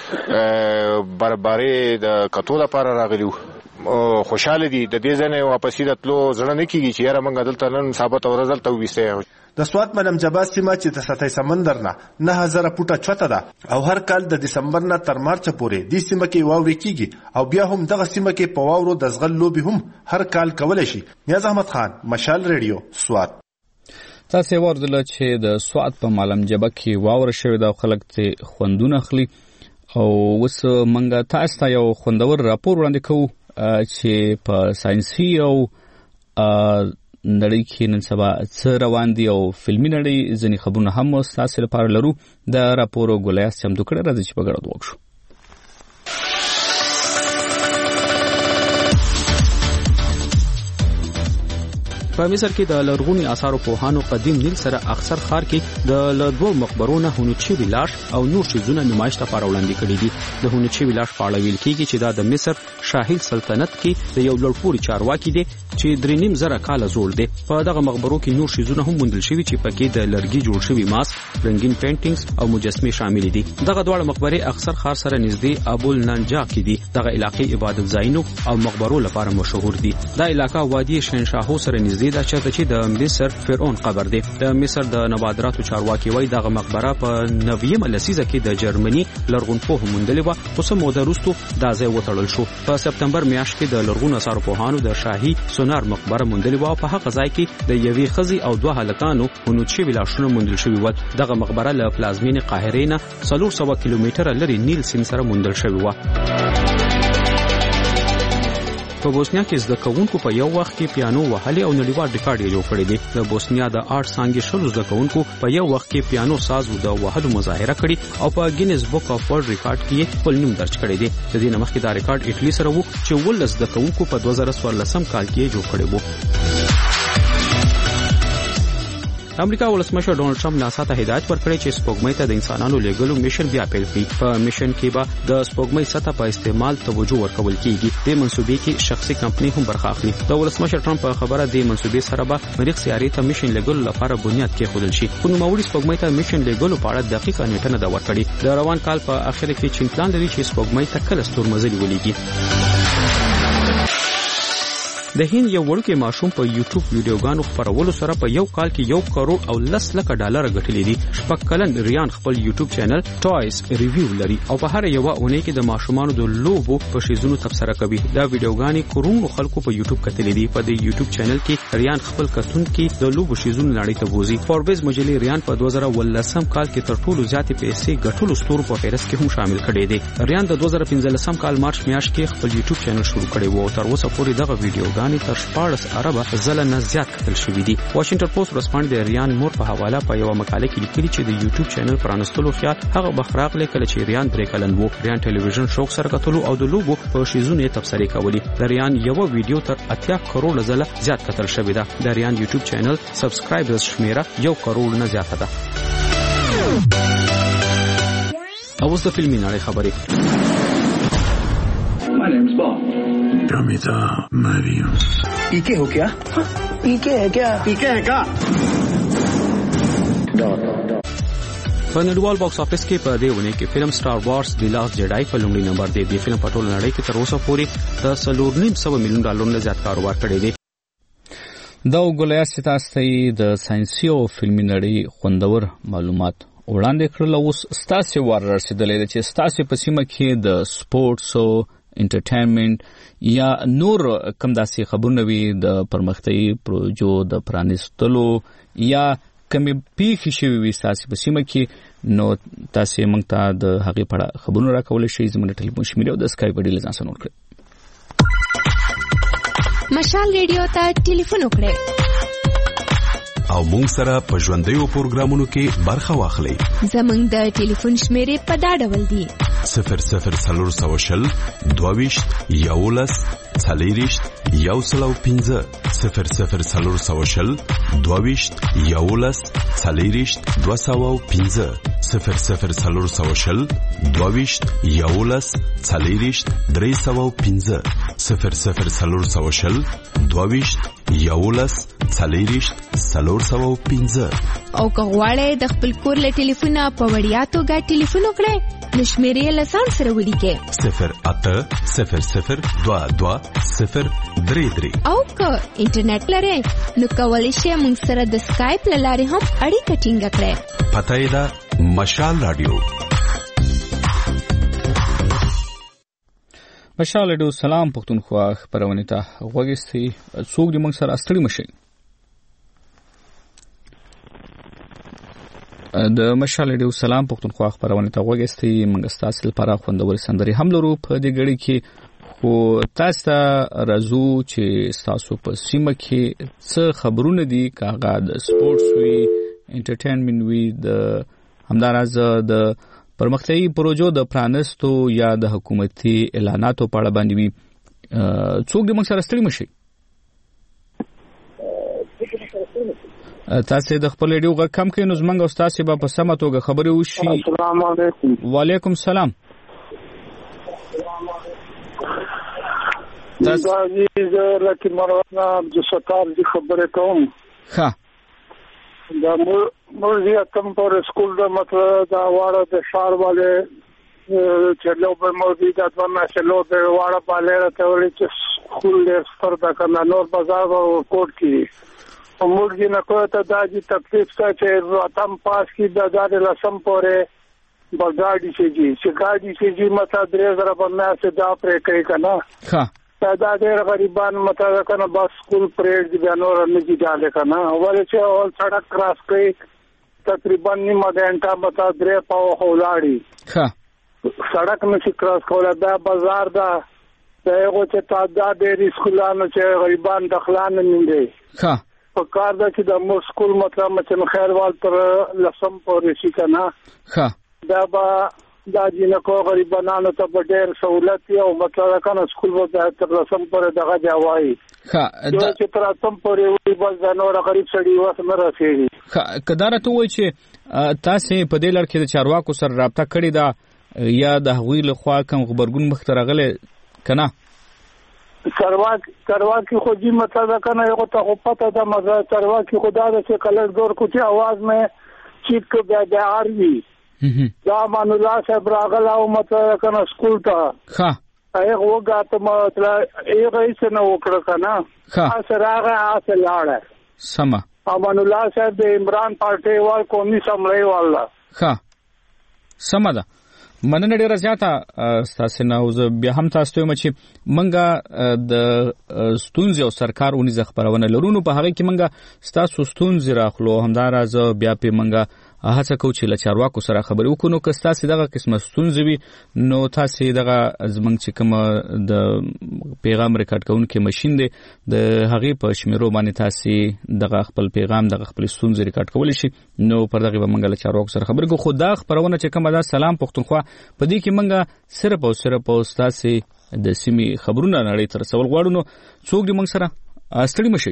دې برباري د کتو لپاره راغلي خوشاله دي. د دې ځنه واپس راتلو زړه نه کیږي چې یاره موږ دلته نن ثابت او رزل ته وېسته. د سوات ملم جبه سیمه چې د سطحي سمندر نه 9000 فوټه چوته ده او هر کال د دسمبر نه تر مارچ پورې د سیمه کې واوري کیږي او بیا هم دغه سیمه کې په واورو د زغل لوبي هم هر کال کولای شي. نیاز احمد خان مشال ریډیو سوات. تاسو ورته چې د سوات په ملم جبه کې واوره شوې ده او خلک ته خوندونه اخلي او وس منګه تاسو ته یو خوندور راپور وړاندې کوو چې په ساينسي او نړۍ کې نن سبا څه روان دي او فلمي نړۍ ځنې خبرونه هم تاسو لپاره لرو. د راپور ګولیاس چمتو کړی راځي چې په ګډه وکړو. په مصر کې د لرغوني آثارو پوهانو قدیم نیل سره اکثر ښار کې د لدو مقبرونو هونوچي ویلاش او نور شیزونه نمایش ته وړاندې کړي دي. د هونوچي ویلاش په اړه ویل کېږي چې دا د مصر شاهي سلطنت کې د یو لوړپوړي چارواکي دی چې 3.5 کال زوړ دی. په دغه مقبرو کې نور شیزونه هم موندل شوي چې پکې د لرګي جوړ شوي ماسک، رنگین پینټینګز او مجسمې شامل دي. دغه دواړه مقبرې اکثر ښار سره نږدې ابوالنجا کې دي. دغه علاقې عبادت ځایونو او مقبرو لپاره مشهور دي. دا علاقه وادي شهنشاهو سره نږدې ده چې د مصر فرعون قبر دی. د مصر د نبادراتو چارواکي وایي دغه مقبره په 9مه لسیزه کې د جرمني لرغونپوه موندلې وه، خو څه موده وروسته دا ځای وتړل شو. په سپتمبر میاشت کې د لرغونو آثارو پوهانو د شاهي سونار مقبره موندلې وه او په هغه ځای کې د یوې ښځې او 2 هلکانو هونوچي ویلاشونه موندل شوي ول. دغه مقبره له پلازمینې قاهرې نه 400 کیلومتره لرې نیل سیند سره موندل شوې وه. په بوسنیا کې زده کوونکو په یو وخت کې پیانو وهلې او نړیوال ریکارډ یې جوړ کړی دی. د بوسنیا د آرټ څانګې 100 زده کوونکو په یو وخت کې پیانو ساز د وهلو مظاهره کړې او په ګینز بک اف ورلد ریکارډ کې خپل نوم درج کړی دی. د دې نه مخکې دا ریکارډ ایټالي سره وو چې 19 زده کوونکو په 2014 کال کې جوړ کړی وو. امریکا ولسمشر ډونالد ټرمپ ناسا ته هدایت ورکړی چې سپوږمۍ ته د انسانانو لیږلو میشن بیا پیل کړي. په میشن کې به د سپوږمۍ سطح په استعمال توجه ورکول کیږي. د منسوبې کې شخصي کمپنۍ هم برخه اخلي. د ولسمشر ټرمپ په خبره د منسوبې سره به مریخ سیارې ته میشن لیږلو لپاره بنیاد کېښودل شي. خو نوموړي سپوږمۍ ته میشن لیږلو په اړه دقیقه نیټه نه ده ورکړې. د روان کال په اخر کې چین پلان لري چې سپوږمۍ ته کله ستورمزلي ولیږي. د هند یو وړوکی ماشوم په یوټیوب ویډیوګانو خپرولو سره په یو کال کې 1 کروڑ او 10 لک ډالر ګټلي دي. شپږ کلن ریان خپل یوټیوب چینل ټوایز ریویو لري او په هر یو اونۍ کې د ماشومانو د لوبو په شیزونو تبصره کوي. دا ویډیوګانې کروڑو خلکو په یوټیوب کتلې دي. په دې یوټیوب چینل کې ریان خپل کتونکو د لوبو شیزونو نړۍ ته بوزي. فوربس مجلې ریان په 2018 کال کې تر ټولو زیاتې پیسې ګټلو ستورو په فهرست کې هم شامل کړي دي. ریان د 2015 کال مارچ میاشت کې خپل یوټیوب چینل شروع کړی و او تر اوسه پورې دغه ویډیوګانې تر 14 اربه ځله نه زیات کتل شوي دي. واشنگټن پوسټ ورسپاند د ریان مور په حواله په یو مقاله کې لیکلي چې د یوټیوب چینل پرانستلو خیال هغه بخراق لیکل چې ریان 3 کلن وو. ریان ټلویزیون شوق سره کتلو او د لوبو په شیزونو یې تبصرې کولې. د ریان یو ویډیو تر 80 کروڑ ځله زیات کتل شوی ده. د ریان یوټیوب چینل سبسکرایبرز شمیره 1 کروڑ نه زیاته ده. اوس د فلمي نړۍ خبرې. My name's Bob. Pramita Mario. पीके हो क्या? पीके है क्या? पीके है क्या? په نړیوال باکس افیس کې په دې ونه کې فلم سٹار وارز دی لاست جډای په لومړي نمبر دی. د فلم په ټول نړۍ کې تر اوسه پورې د $4.5 ملیون نه زیات کاروبار کړی دی. دا وګولیا ستاسو د ساينسي او فلمي نړۍ خوندور معلومات وړاندې کړل. اوس ستاسو ور رسیدلې چې ستاسو په سیمه کې د سپورتس او انټرټینمنت یا نور کم داسې خبرونه وي د پرمختګي پروژو د پرانستلو یا کمی پیښې شوي وي تاسو په سیمه کې، نو تاسو موږ ته د هغې په اړه خبرونه راکولی شئ. زموږ ټلیفون شمیره او د اسکایپ ویډیو له ځان سره نوټ کړئ. مشال ریډیو ته ټلیفون وکړئ او موږ سره په ژوندیو پروګرامونو کې برخه واخلئ. زموږ د ټلیفون شمیرې په دا ډول دي: 0040 22 11 40 105 0040 22 11 40 205 0040 22 11 40 305 0040 22 11 40 305. او که غواړئ د خپل کور له ټلیفونه په وړیا توګه ټلیفون وکړئ نو شمیرې له ځان سره ولیکئ 080022 او که انټرنیټ لرئ نو کولی شئ موږ سره د سکایپ له لارې هم اړیکه ټینګه کړئ. پته یې ده مشال رادیو. مشال رادیو سلام پښتونخوا خبرونه ته غوږی څوک دې موږ سره استړي مشي. د مشال رادیو سلام پښتونخوا خبرونه ته غوږی موږ ستاسو لپاره خوندور سندري هم لرو په دې غړي کې، خو تاسو ته راځو چې تاسو په سیمه کې څه خبرونه دي، کاغه د سپورتس وی، انټرټینمنت وی، د همداراز د پرمختګي پروژو د پرانستو یا د حکومتي اعلاناتو په اړه باندې وي. څوک دې موږ سره ستړي مشي. تاسو د خپل ریډیو غږ کم کړئ نو زمونږ او تاسو به په سمه توګه خبرې وشي. السلام علیکم. وعلیکم السلام. تاسو لکه مروان عبد الستار دی خبرې کوم. ها دا مرزي کم پر سکول د مطلب دا واړه د شهر والے چلو په مرزي دا څنګه چلو په واړه پاله راته ولې چې سکول له ستر دا کنه نور بازار او کوټ کې مرزي نه کوته دا چې تکلیف څه چې اتم پاس کې د 2010 پورې بغاډي چې ګاډي چې مطلب 3000 باندې څه دا پرې کوي کنه. ها دا ډېر غریبان مطلب کنه بس سکول پریډ دی بنور نه کی ډاله کنه ولې چې اول سړک کراس کوي تقریبا نیمه غنټه مطلب 3 پاو هولاړي. ها سړک نشي کراس کوله دا بازار دا دغه چې تعداد ډېر سکولانو چې غریبان دخلان نه دی. ها په کار دا چې د مو سکول مطلب چې خیروال تر لسم پورې شي کنه. ها دا با دا جنکو غریبانو ته په ډېر سہولت او مطلب کنه سکول به تر لسم پورې دغه جوای. ها دا چې تر لسم پورې وي بس دا نور غریب سړي وس نه رسېږي. ها کدارته وای چې تاسو په دې لړ کې د چارواکو سره رابطه کړې ده یا د هغوی له خوا کوم خبرګون مختره غلې کنه؟ چارواکی خو جی مطلب کنه یو ته خو پته ده مزه چارواکی خدا د چې کلر دور کو چې आवाज में چیت کو بیا آروي دا مان الله صاحب راغلا او مطلب کنه سکول ته. ها هغه وګاته مطلب هغه یې څنګه وکړه کنه سره هغه اصل لاړه سما امان الله صاحب د عمران پارټي وال قومي سمړی والا. ها سما ده مننه ډیره زیاته تاسو نه او بیا هم تاسو ته مچ منګه د ستونزې او سرکار اونې خبرونه لرونو په هغه کې منګه تاسو ستونزې راخلو همدارز بیا په منګه هڅه کوو چې لچارواکو سره خبرې وکړو که تاسو دغه قسمه ستونزې وي نو تاسو دغه زمنګ چې کوم د پیغام ریکارډ کوونکې ماشين دی د هغه په شمیرو باندې تاسو دغه خپل پیغام دغه خپل ستونزې ریکارډ کولی شي نو پر دغه به منګه لچارواکو سره خبرې کوو. خو دا خبرونه چې کومه ده سلام پښتونخوا په دې کې منګه صرف او تاسو د سیمې خبرونه نړۍ تر څول غواړو نو څوک دې موږ سره ستړي مشي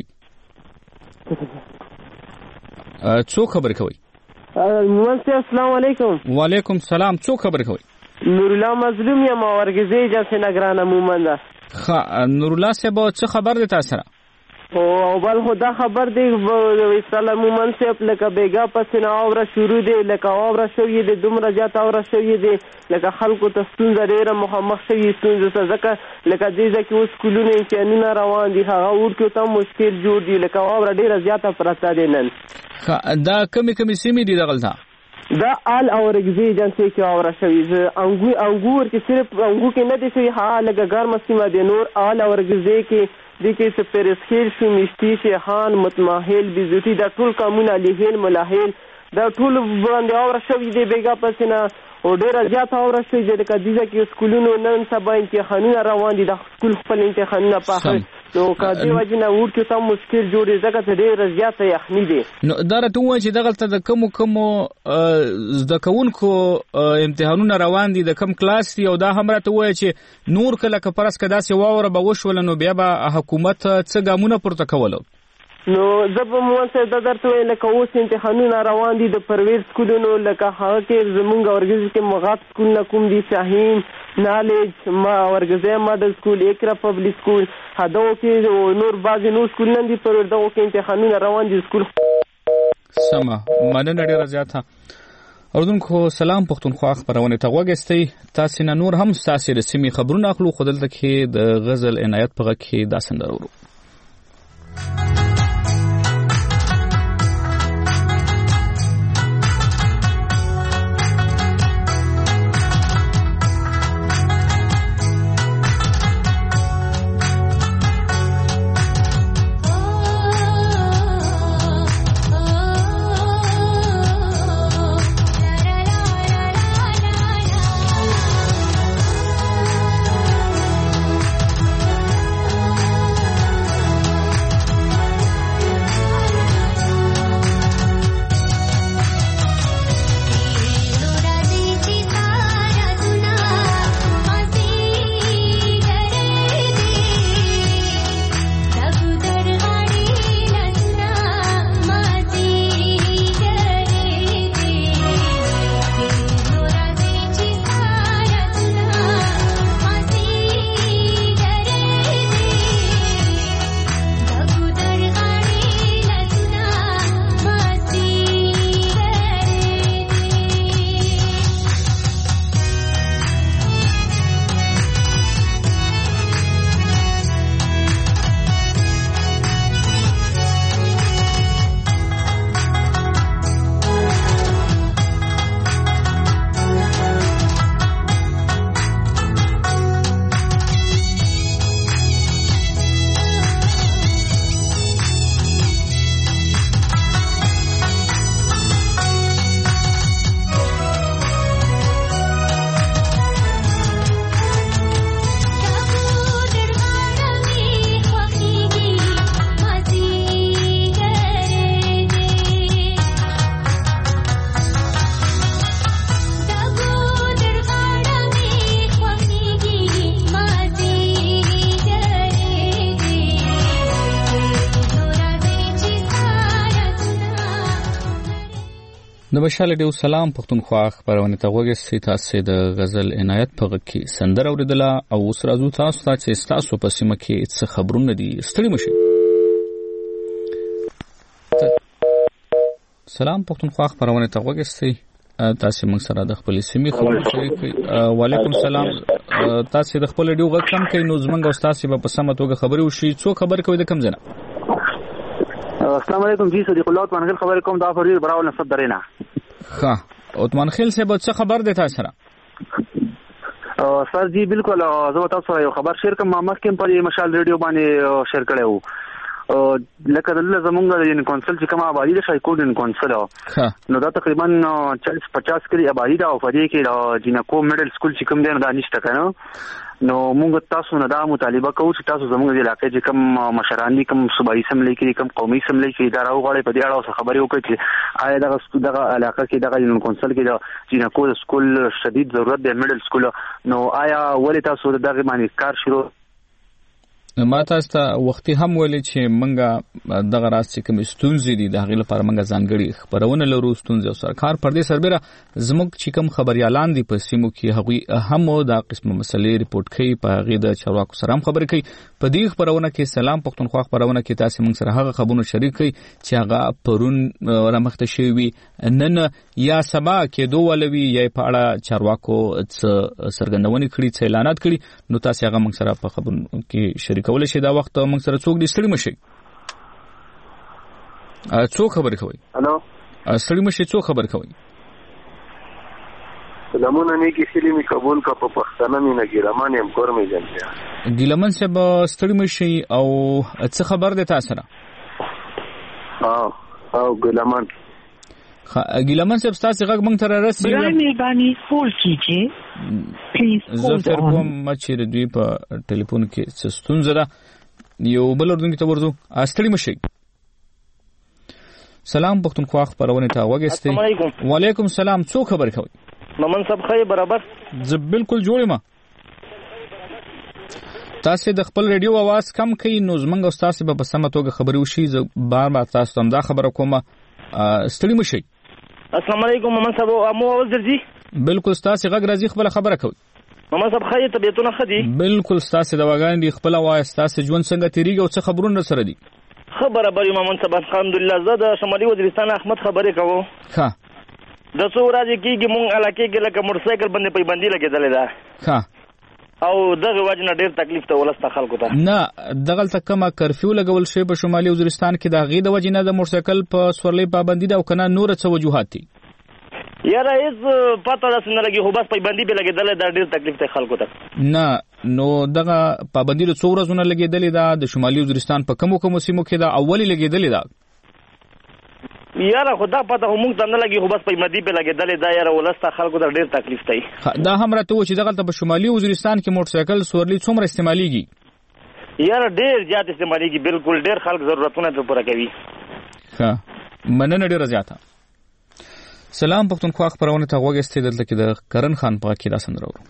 څوک خبر کوي؟ السلام علیکم. وعلیکم السلام. څوک خبر کوي؟ نور الله مظلوم یم ورګزې جاسه نگران مومنده. ها نور الله صاحب څه خبر دی تاسو سره؟ او بل خدا خبر دی سلام مومن صاحب لکه بیګا پس نه اوره شروع دی لکه اوره شوې دی دومره جاته اوره شوې دی لکه خلکو ته ستونزه ډیره مخامخ شوې ستونزه ځکه لکه دې ځکه اوس کولونه امتحانونه روان دي هغه ورکو ته مشکل جوړ دی لکه اوره ډیره زیاته پرته دی نن. دا کمی سیمې دي دغلته دا آل اورګزی جنسي کې اوره شوې انګور کې صرف انګور کې نه دي شوی ها لکه ګرمه سیمه دی نور آل اورګزی کې د کې سپیرسخیل شو مشتی شیخان متماهل بیزوتی دا ټول قانون علیهل ملاحل دا ټول باندې اوره شوې دی بیګا پسنه او ډیره زیاته اوره شوې چې د کدیزه کې سکولونو نن سبا امتحانونه روان دي د سکول خپل امتحانونه پاخه نو کدی وجنه ورته تم مشکل جوړي ځکه چې ډیره زیاته یخني دي. نو درته وایي چې دغه ته د کوم زده کوونکو امتحانونه روان دي د کم کلاس دی او دا هم راته وایي چې نور کله که پرس کدا سي واوره به وشول نو بیا به حکومت څه ګامونه پورته کولو. نو زب موږ د درته لکه اوس امتحانونه روان دي د پرویز سکولونو لکه هغه کې زمونږ ورګزي کې مغات سکول نه کوم دي شاهین نالج ما ورګزي ماډل سکول اقرا پبلک سکول هدو کې نور بعض نور سکول نه دي پر دغه کې امتحانونه روان دي سکول سما مننه ډیره زیاته. اردوونکو سلام پښتونخوا خبرونه ته وګستئ تاسو نه نور هم تاسو د سیمې خبرونه اخلو خدلته کې د غزل عنایت په غږ کې داسن درو. د بشال ډیو سلام پښتونخوا خبرونه ته وګورئ تاسو د غزل عنایت په کې سندره اوریدله او اوس راځو تاسو ته چې تاسو په سیمه کې څه خبرونه دي ستړي مشي. سلام پښتونخوا خبرونه ته وګورئ تاسو موږ سره د خپل سیمې خبرې کوي. وعلیکم سلام. تاسو د خپل ډیو غږ کم کوي نو زمونږ او تاسو په سمه توګه خبرې وشي. څو خبر کوي د کم ځنه؟ السلام علیکم جی صدیق الله عثمان خیل خبر کوم دا فرید براول نصب درینا. ها عثمان خیل صاحب څه خبر دی تاسو سره؟ سر جی بالکل زه تاسو سره یو خبر شیر کوم مخکې په مشال ریډیو باندې شیر کړو لکه د زمونږ د کونسل چې کوم آبادی د شایکوډ کونسل نو دا تقریبا 40-50 کلی آبادی دا او په دې کې د جنکو میډل سکول چې کوم دی دا نشته کنه. نو موږ تاسو نه دا مطالبه کوو چې تاسو زموږ د علاقې چې کوم مشران دي کوم صوبایي سملې کې کوم قومي سملې کې دا راوغړي په دې اړه خبرې وکړي چې آیا دغه علاقې کې دغه کونسل کې د جنکو سکول شدید ضرورت دی میډل سکول نو آیا ولې تاسو دغه باندې کار شروع ما تاسو ته وختي هم ویل چې منګه دغه راز چې کوم ستونزې دي د هغې لپاره منګه ځانګړي خبرونه لرو ستونزې او سرکار پر دې سربېره زموږ چې کوم خبريالان دي په سیمو کې هغوی هم دا قسمه مسلې ریپورت کوي په هغې د چارواکو سره هم خبرې کوي. په دې خبرونه کې سلام پښتونخوا خبرونه کې تاسو موږ سره هغه خبرونه شریک کړئ چې هغه پرون رامخته شوي وي نن یا سبا کېدو ولوي یا په اړه چارواکو څرګندونې کړي څه اعلانات کړي نو تاسو هغه موږ سره په خبرونو کې شریک کولای شي. دا وخت موږ سره څوک دي ستړي مشي څوک خبرې کوي؟ الو ستړي مشي څوک خبرې کوي؟ سلامونه نیکی سلیمی قبول کا په پښتنه مینه ګیلمان هم کور مې جنته ګیلمن صاحب ستړي مشي او څه خبر ده تاسو سره؟ او ګیلمان ګیلمن صاحب تاسو غږ موږ ته راسي برای مهربانی هولډ کیجئے پلیز زه فکر کوم چې دوی په ټلیفون کې څه ستونزه ده یو بل اردن کې ته ورځو ستړي مشي. سلام پښتونخوا خبرونه ته وګورئ. وعلیکم سلام. څوک خبر کوي؟ ممن صاحب خیر برابر زه بالکل جوړم. تاسو د خپل ریډیو आवाज کم کړئ نو زمونږ او تاسو په سمه توګه خبرې وشي. زه بار تاسو ته دا خبره کوم ستړي مشي. السلام علیکم ممن صاحب مو आवाज درځي؟ بالکل تاسو غږ راځي خپل خبره کوي. ممن صاحب خیر طبيعتونه خدي؟ بالکل تاسو د واغان دي خپل وای تاسو ژوند څنګه تیریږي او څه خبرونه سره دي؟ خبره بری ممن صاحب الحمدلله زه د شمالي وزیرستان احمد خبرې کوم. ها د څو ورځې کېږي مونږ علاقې کې لکه موټرسایکل باندې پیبندي لګېدلې ده ها او دغه وجه نه ډېر تکلیف ته ولسته خلکو ته نه دغلته کومه کرفیو لګول شوی په شمالي وزیرستان کې د هغې د وجې نه د موټرسایکل په سورلۍ پابندي ده او که نه نور څه وجوهات دي؟ یاره هېڅ پته داسې نه لګي خو بس پیبندي به لګېدلې ده ډېر تکلیف دی خلکو ته. نه نو دغه پابندي د څو ورځو نه لګېدلې ده د شمالي وزیرستان په کومو سیمو کې ده او ولې لګېدلې ده؟ یاره خو دا پته خو موږ ته نه لګي خو بس پیبندي به لګېدلې ده یاره ولسته خلکو ته ډېر تکلیف دی. دا هم راته و چې دغلته په شمالي وزیرستان کې موټرسایکل سورلۍ څومره استعمالیږي؟ یاره ډېر زیات استعمالیږي بالکل ډېر خلک ضرورتونه ترې پوره کوي. ښه مننه ډېره زیاته. سلام پښتونخوا خبرونه ته وګورئ. دلته کې د کرن خان په کې دا سندره ورو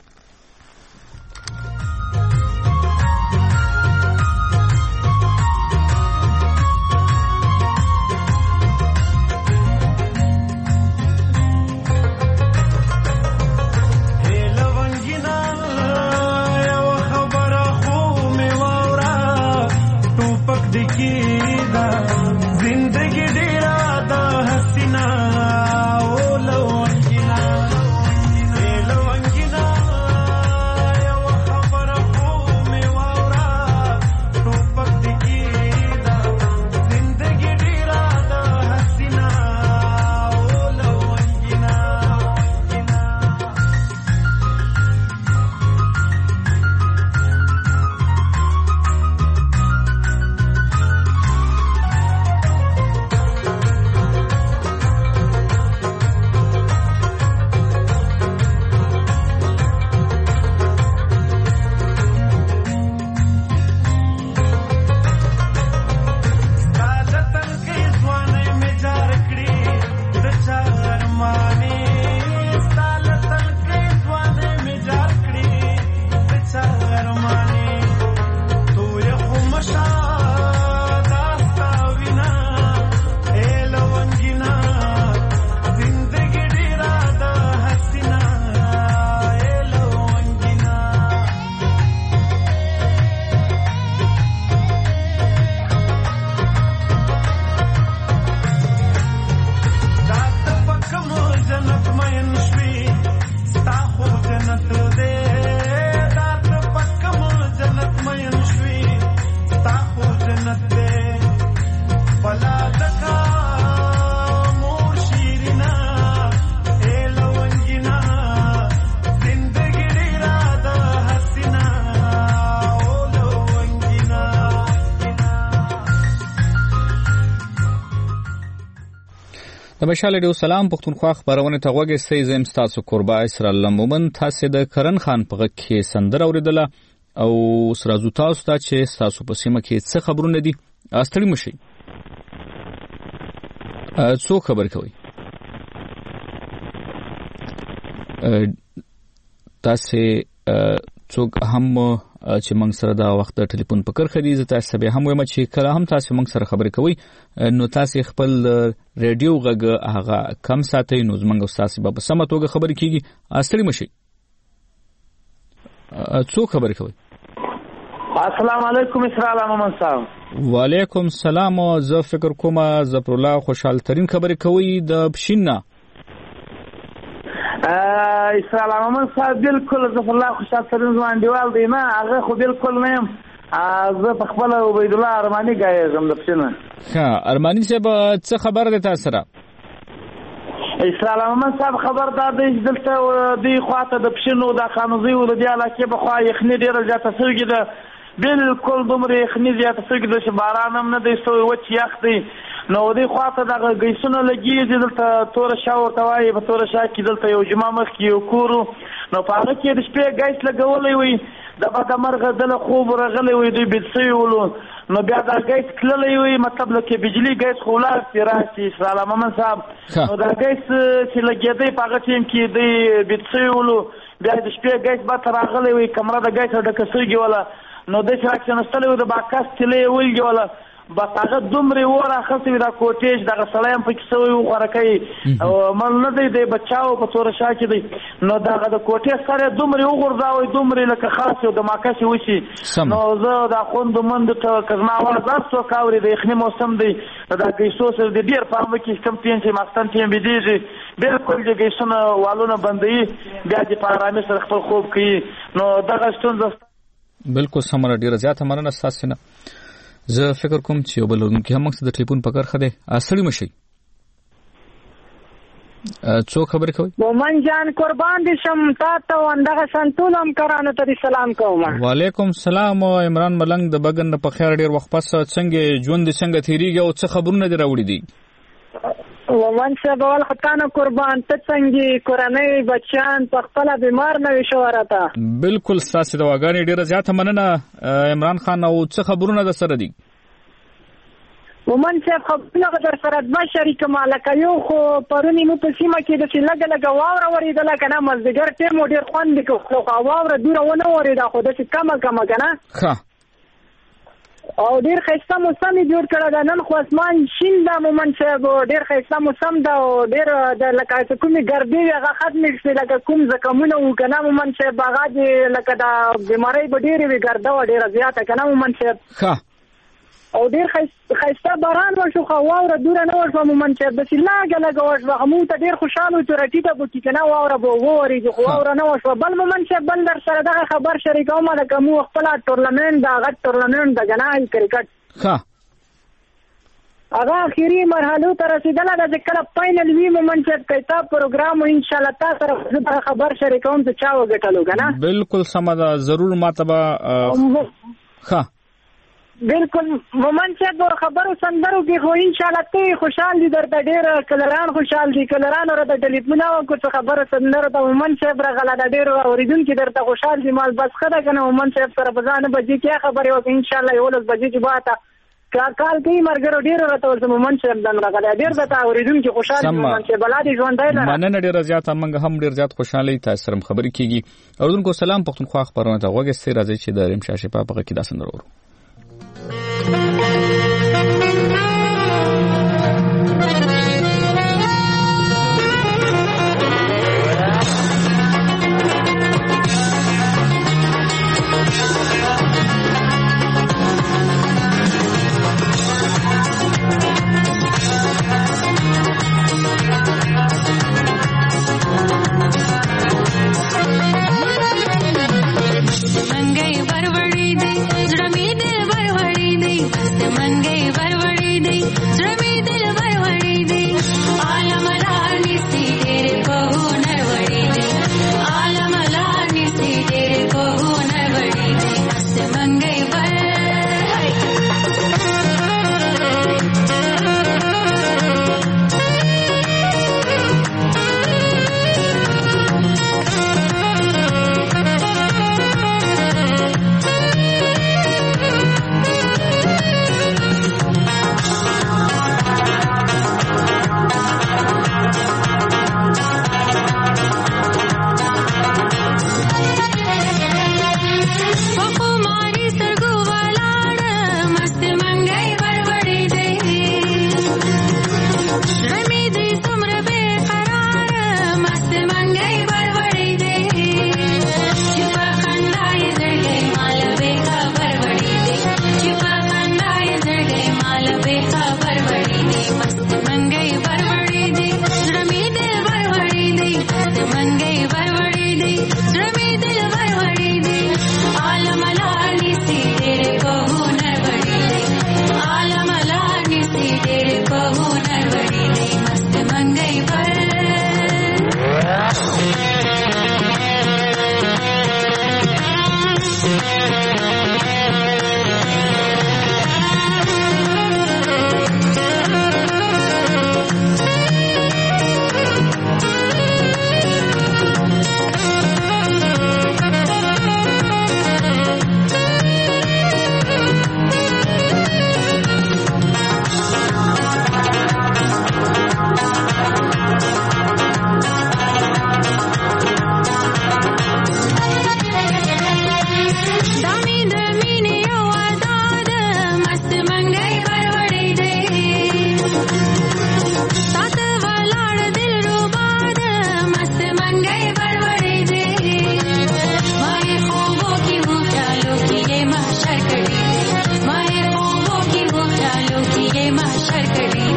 د مشال ډیو سلام پښتونخوا خبرونه ته غوږی سي زم تاسو قربا اسرائیل مومن تاسو د کرن خان په کې سندره اوریدله او سرازو تاسو ته چې تاسو په سیمه کې څه خبرونه دي استړي مشي څو خبر کوي تاسو څوک هم چې موږ سره دا وخت د ټلیفون په کرخه دي زه تاسو به هم وایم چې کله هم تاسو موږ سره خبرې کوي نو تاسو خپل ریډیو غږ هغه کم ساتئ نو زموږ استاد به په سمه توګه خبرې کیږي استړي مشي څو خبرې کوي السلام علیکم اسرائیل محمد صاحب وعلیکم السلام زه فکر کوم ظفر الله خوشحال ترين خبرې کوي د پښینا اسرائیل محمد صاحب بالکل ظفر الله خوشحال ترين ځوان دیوال دی نه هغه خو بالکل نه يم زه په خپل عبید الله ارمانی غایم د پښینا ها ارمانی صاحب څه خبر ده تاسو سره اسرائیل محمد صاحب خبردار دی دلته دی خواته د پښینو د خانوزي ول دی علاقه په خوا یخنی ډیره زیاته سوګي ده بالکل دومره یخنی زیاته سوګي ده چې باران هم نه دی سوی وچ یخ دی نو دی خواته د گیسونو لګي دلته تور شاور توای په تور شا کې دلته یو جمعه مخ کې یو کورو نو په هغه کې د شپې گیس لګولې وي د بده مرغه دل خوب رغلې وي دوی بيڅي ولو نو بیا دا گیس کللې وي مطلب لکه بجلی گیس خولار تیراشي سلام محمد صاحب نو دا گیس چې لګېدې په هغه ټیم کې دی بيڅي ولو بیا د شپې گیس به تر راغلې وي کمره د گیس ډکه سوګي ولا نو د شراکشن استلې د باکاس تلې ولګي ولا بس هغه دومره وره خاصه دا کوټیج دغه سلام په کې سوی ورکه او من نه دی د بچاو په تور شا کې دی نو دغه د کوټې سره دومره وګرځاوي دومره لکه خاص یو د ماکاسي وشي نو زه دا خوند مند ته کزما ورځ څو کاوري د یخني موسم دی دا کیسو سره د ډیر پام کې کم پین چې ماستان ټیم بيدیږي بالکل د کیسونو والونه بندي بیا د پارامې سره خپل خوب کوي نو دغه ستونزه بالکل سمره ډیر زیاته مننه تاسو نه زه فکر کوم چې یو بل لرونکي هم د ټلیفون په کار خده اصلي مشي څو خبرې کوي مومن جان قربان دي شم تاسو اندغه سنتولم کرانه ته سلام کوم وعلیکم السلام عمران ملنګ د بغن په خیر ډیر وخت پس څنګه ژوند څنګه تیریږي او څه خبرونه دی راوړي دي ومن سبول خطانه قربان ته څنګه قرآنی بچان په خپل بیمار نه شو راته بالکل تاسو د واګانی ډیره زیاته مننه عمران خان او څه خبرونه د سره دي ومن صاحب خبرونه در سره د شریک مالک یو خو پرونی مو په سیمه کې د لګ لګ واوره وریدل کنه مزدګر ټیم ډیر خوند کو واوره دوره ونه وریدا خو د کمه کنه ها او ډیر خسته موسم جوړ کړه دا نن خو اسمان شین دا مومن صاحب ډیر خسته موسم دا او ډیر د لکه کومي ګردی هغه ختم شي لکه کوم زکمونه وکنه مومن صاحب هغه لکه دا بیماری به ډیر وی ګرده و ډیر زیاته کنه مومن صاحب ها او ډیر خسته باران وشو خو واوره دوره نه وشو مومن صاحب بس لاګه لګه وشو همو ته ډیر خوشاله چې راټیټه بوتي کنه واوره به ووري خو واوره نه وشو بل مومن صاحب بل در سره دا خبر شریکوم دا کوم خپل ټورنمنت دا غټ ټورنمنت د جنای کرکټ ها هغه اخیری مرحله ته رسیدله د کله فائنل وی مومن صاحب کتاب پروګرام ان شاء الله تاسو سره خبر شریکوم ته چا وګټلو کنه بالکل سمدا ضرور ماتبا ها بالکل مومن صاحب خبرو سندرو کې خو ان شاء الله ته خوشحال دي درته ډیر کلران خوشحال دي کلران ورته ټلیفون او کو خبره سندرو ته مومن صاحب راغله د ډیر اوریدونکو درته خوشحال دي مال بس خدای کنه مومن صاحب سره بزانه بجې کې خبره وکړي ان شاء الله یو لږ بجې چې باته کال کې مرګرو ډیر ورته ورته مومن صاحب دن راغله ډیر د اوریدونکو خوشحال دي مومن صاحب بلادي ژوند دی مننه ډیر زیات منګه هم ډیر زیات خوشاله تاسو سره خبرې کیږي اوریدونکو سلام پښتونخوا خبرونه ته وګورئ سي راځي چې د ریم شاشه په هغه کې دا سندره ورو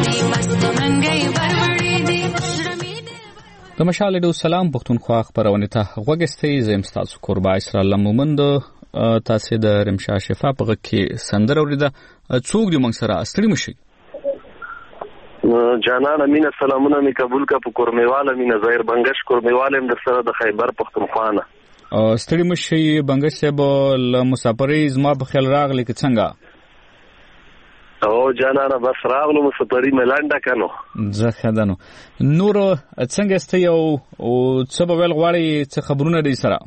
د مشال ډو سلام پښتونخوا خبرونه ته غوږستئ زم تاسو قربا اسرائیل مومند تاسو د رمشا شفا په کې سندر اوریده څوک دی موږ سره استړي مشي جانان امین سلامونه می قبول کا په کورمیواله می نظیر بنگش کورمیواله در سره د خیبر پښتونخوا نه استړي مشي بنگش صاحب ل مسافرې زما په خیال راغلی که څنګه او جانانه بس راغلو مسافرې ملانډه کنو زه خدانو نور څنګه ستې او څه به ول غواړي څه خبرونه دي سره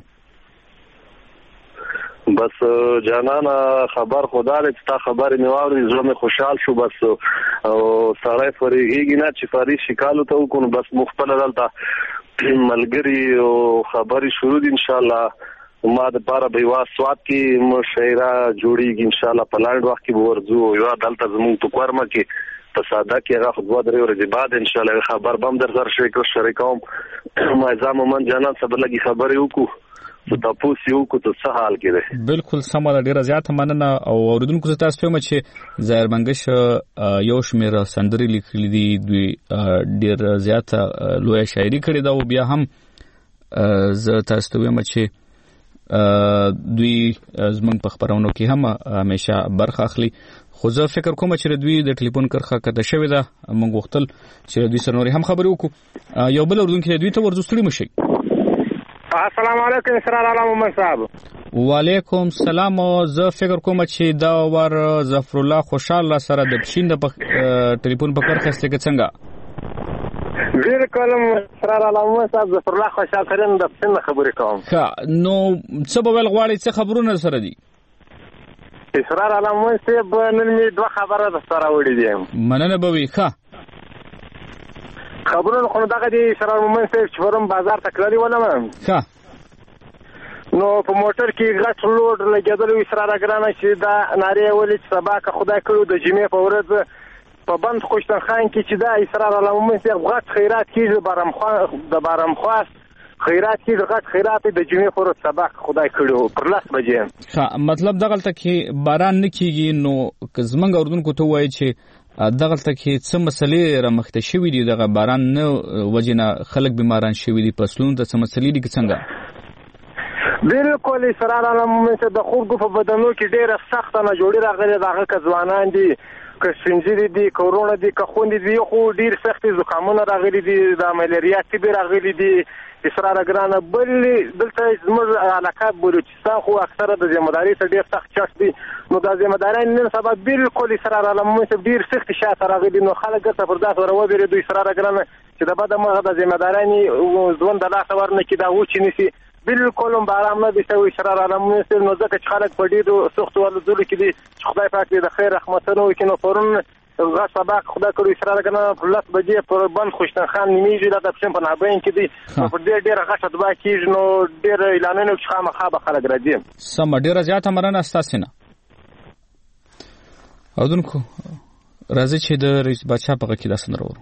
بس جانانه خبر خدا دې تا خبر مې واوري زړه مې خوشحال شو بس او سړی فرېږي نه چې فاري شکالو ته وکړو بس مختل دلته ملګری او خبري شروع دي ان شاء الله ما د پاره به واسوات کې مشاعره جوړیږي ان شاء الله په لاند وخت کې ورځو یو دلته زموږ تو کورمه کې په ساده کې هغه خو درې ورځې بعد ان شاء الله خبر بم در سره شریکوم ما زموږ جانان سره لګي خبرې وکړو څه تاسو یو کو ته څه حال کې بالکل سمه ډیره زیاته مننه او اوریدونکو ته تاسو ته چې ظاهر منګش یو شمیر سندري لیکلي دي دوی ډیر زیاته لوی شاعري کړې ده او بیا هم زه تاسو ته وایم چې دوی زمنګ په خبرونو کې هم همیشه برخه اخلي خو زه فکر کوم چې دوی د ټلیفون کرخه کده شوی ده موږ وختل چې دوی سره نور هم خبرې وکړو یو بل اردوونکو دوی ته ورزستړي مشي السلام علیکم اسرار علام محمد صاحب وعلیکم السلام زه فکر کوم چې دا ور ظفر الله خوشاله سره د پښین د ټلیفون په کرخه ست کې څنګه بالکل اسرار علام صاحب ظفر الله خوشاله سره د پښین خبرې کوم ښه نو څه به ول غواړي څه خبرونه سره دي اسرار علام صاحب نن می دوه خبره د سره وړي دي مننه به وي ښه خبرونه خو دغه دي اسرار مومن صاحب چې ورم بازار ته کړی ولم ښه نو په موټر کې غټ لوډ لګیدل اسرار اگرانه چې دا نارې ولې چې سبا که خدای کړو د جمعې په ورځ په بند خوشتن خان کې چې دا اسرار علام مومن صاحب غټ خیرات کیږي د بارمخواس خیرات کیږي غټ خیرات د جمعې په ورځ سبا خدای کړو پر 10 بجې ښه مطلب دغه ته کې باران نه کیږي نو زمنګ اردوونکو ته وایي چې دغه ته کې څه مسلې را مخته شوې دي دغه باران نه وجنه خلک بیماران شوې دي پسلون ته څه مسلې دي څنګه بالکل اسرار علام مومن د خلکو په بدنو کې ډیره سخت نه جوړی راغلي دغه ځوانان دي که سنجری دي کورونا دي که خوندې دي خو ډیر سخت زکامونه راغلي دي د ملیریا تیبي راغلي دي اسرار اگرانه بل دلته زموږ علاقه بلوچستان خو اکثره د ذمہداري ته ډیر سخت چاش دي نو د ذمہداري نن سبا بالکل اسرار علام مومن ډیر سخت شاته راغلي نو خلک ته پر داس وروبري دوی اسرار اگرانه چې د بده مغه د ذمہداري ژوند د لاس ورنه کې دا و چې نسی بالکل بارام نه دي سوي اسرار علام مومن نو ځکه چې خلک په ډیرو سخت ولودل کې دي خدای پاک دې د خیر رحمتونو وکړي نو پرون غا سبق خدا کړو اسرار کنه په 10 بجې پر بند خوشتن خان نیمیږي د پښین په نابین کې دي په ډېر غټه دبا کېږي نو ډېر اعلانونه چې خامخا به خلک راځي سم ډېر زیاته مرنه استاسینه اودونکو راځي چې د رئیس بچا په کې داسن ورو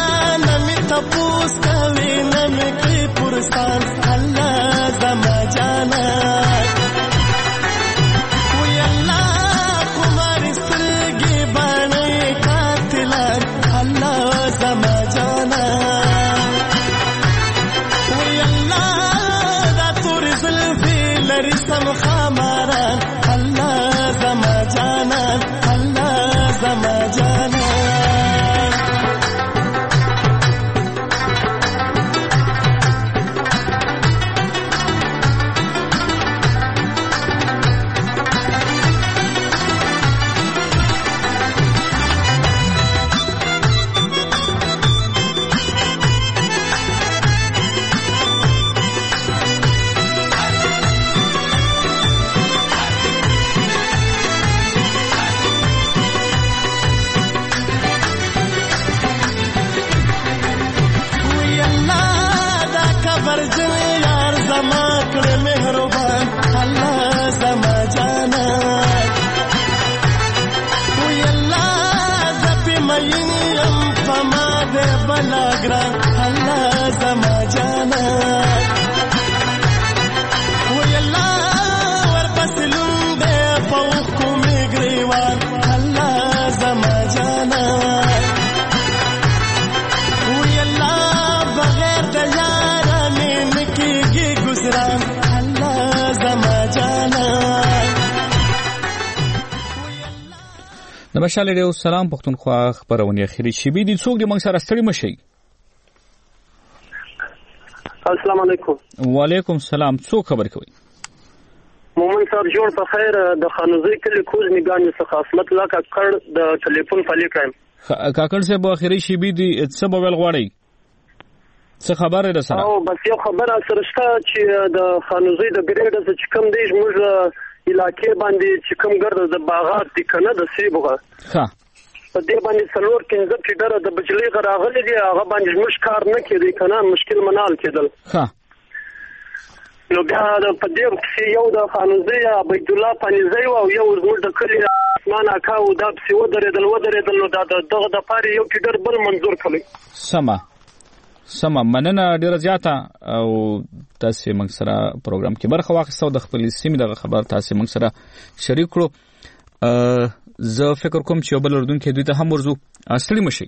تپوس کوي نمکې پرستان الله زما جان ولا ګران الله زما جانا وی الله ورپسې لوند دی په اوښکو مې ګریوان الله زما جانا وی الله بغیر د یاره مې نه کېږي ګزران الله زما جانا. د مشال ریډیو سلام پښتونخوا خبرونه اخیری شیبې دي څوک د موږ سره ستړي مشي. السلام علیکم. وعلیکم السلام. څوک خبر کوي؟ مومن صاحب جوړ په خیر د خانوزي کلی کوز میګان څخه خدمت لا کړ د ټلیفون فعالی کړم. کاکړ صاحب اخیری شیبې دي څه به ول غواړي؟ څه خبره ده سره؟ او بس یو خبره سره شته چې د خانوزي د ګریډ چې کوم دی موږ علاقې باندې چې کوم ګرځي د باغات دي کنه د سیبغه ها په دې باندې څلور کې چې ډره د بجلی غراغلي دي هغه باندې مش کار نه کېږي کنه مشکل منال کېدل. ها نو بیا په دې کې یو د خانوزي عبد الله پنځي او یو زموږ د کلی اسمان اکاو دا په ودرېدل نو دا دغه د پاره یو کې ډر بل منظور کړی. سما مننه ډیره زیاته او تاسو موږ سره پروګرام کې برخه واخیستو د خپل سیمې د خبر تاسو موږ سره شریک کړو. زه فکر کوم چې بل اردن کې دوی ته هم ورزو اصلي مشي.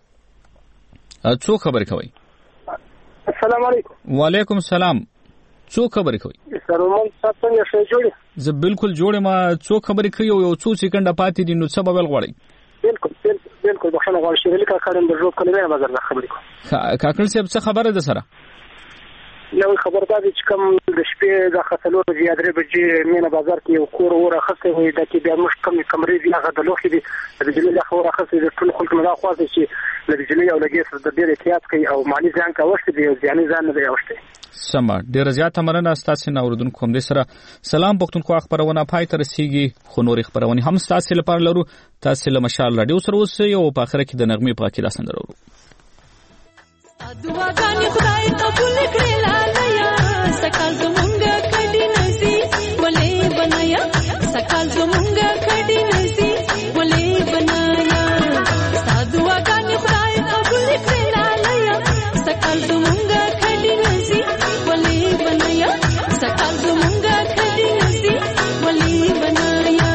څو خبر کوي؟ السلام علیکم. وعلیکم السلام. څو خبر کوي؟ سرمن څنګه شې جوړه؟ زه بالکل جوړه ما څو خبر کوي یو څو سکند پاتې دي نو څه به ول غواړي؟ بالکل بخښنه غواړم چې لیکه کارم د جوړ کړم بازار نه خبرې کوم. کاکل صاحب څه خبره ده سره؟ نو خبردار چې کوم د شپې د خاطرو زیاتره بجې مینه بازار کې یو کور ورخصه وي د کې بیا مش کم کمرې دی هغه د لوخي دي د بجلی له خو ورخصه د ټول خلک مدا خواسته چې د بجلی او لګي د ډېر احتیاط کوي او مالی ځان کا وشته دی ځاني ځان نه دی وشته. سما ډیر زیاته مننه تاسو نه اوردونکو کوم دې سره سلام پښتونخوا خبرونه پای تر رسیږي خو نور خبرونه هم تاسو لپاره لرو. تاسو له مشال رادیو سره اوسئ او په اخر کې د نغمې په کې داسند ورو. دعاګانې خدای قبول کړي لالیه سکال زمونږ کډي نسی ولې بنایا سکال زمونږ کډي نسی ولې بنایا دعاګانې خدای قبول کړي لالیه سکال زمونږ کډي نسی ولې بنایا سکال زمونږ کډي نسی ولې بنایا.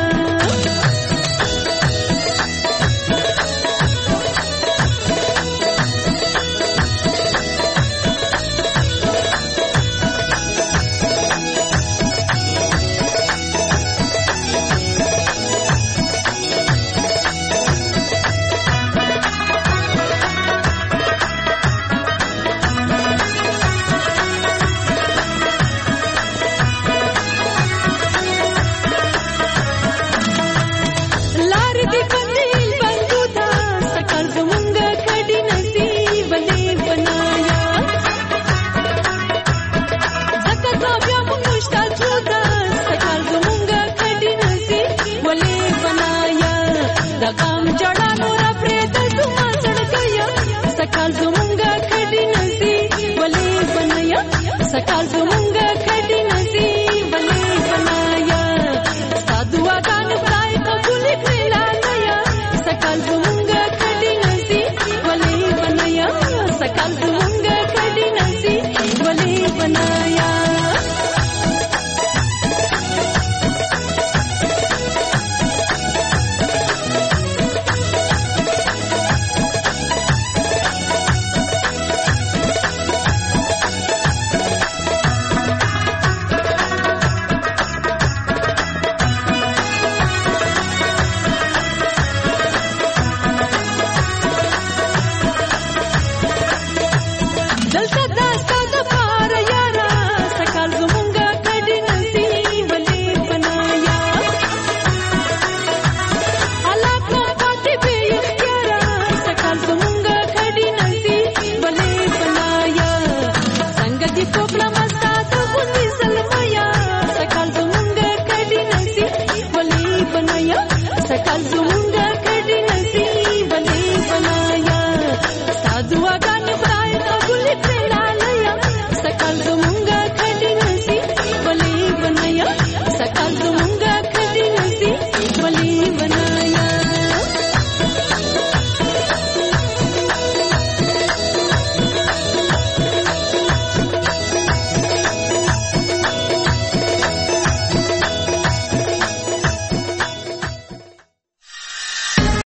I'm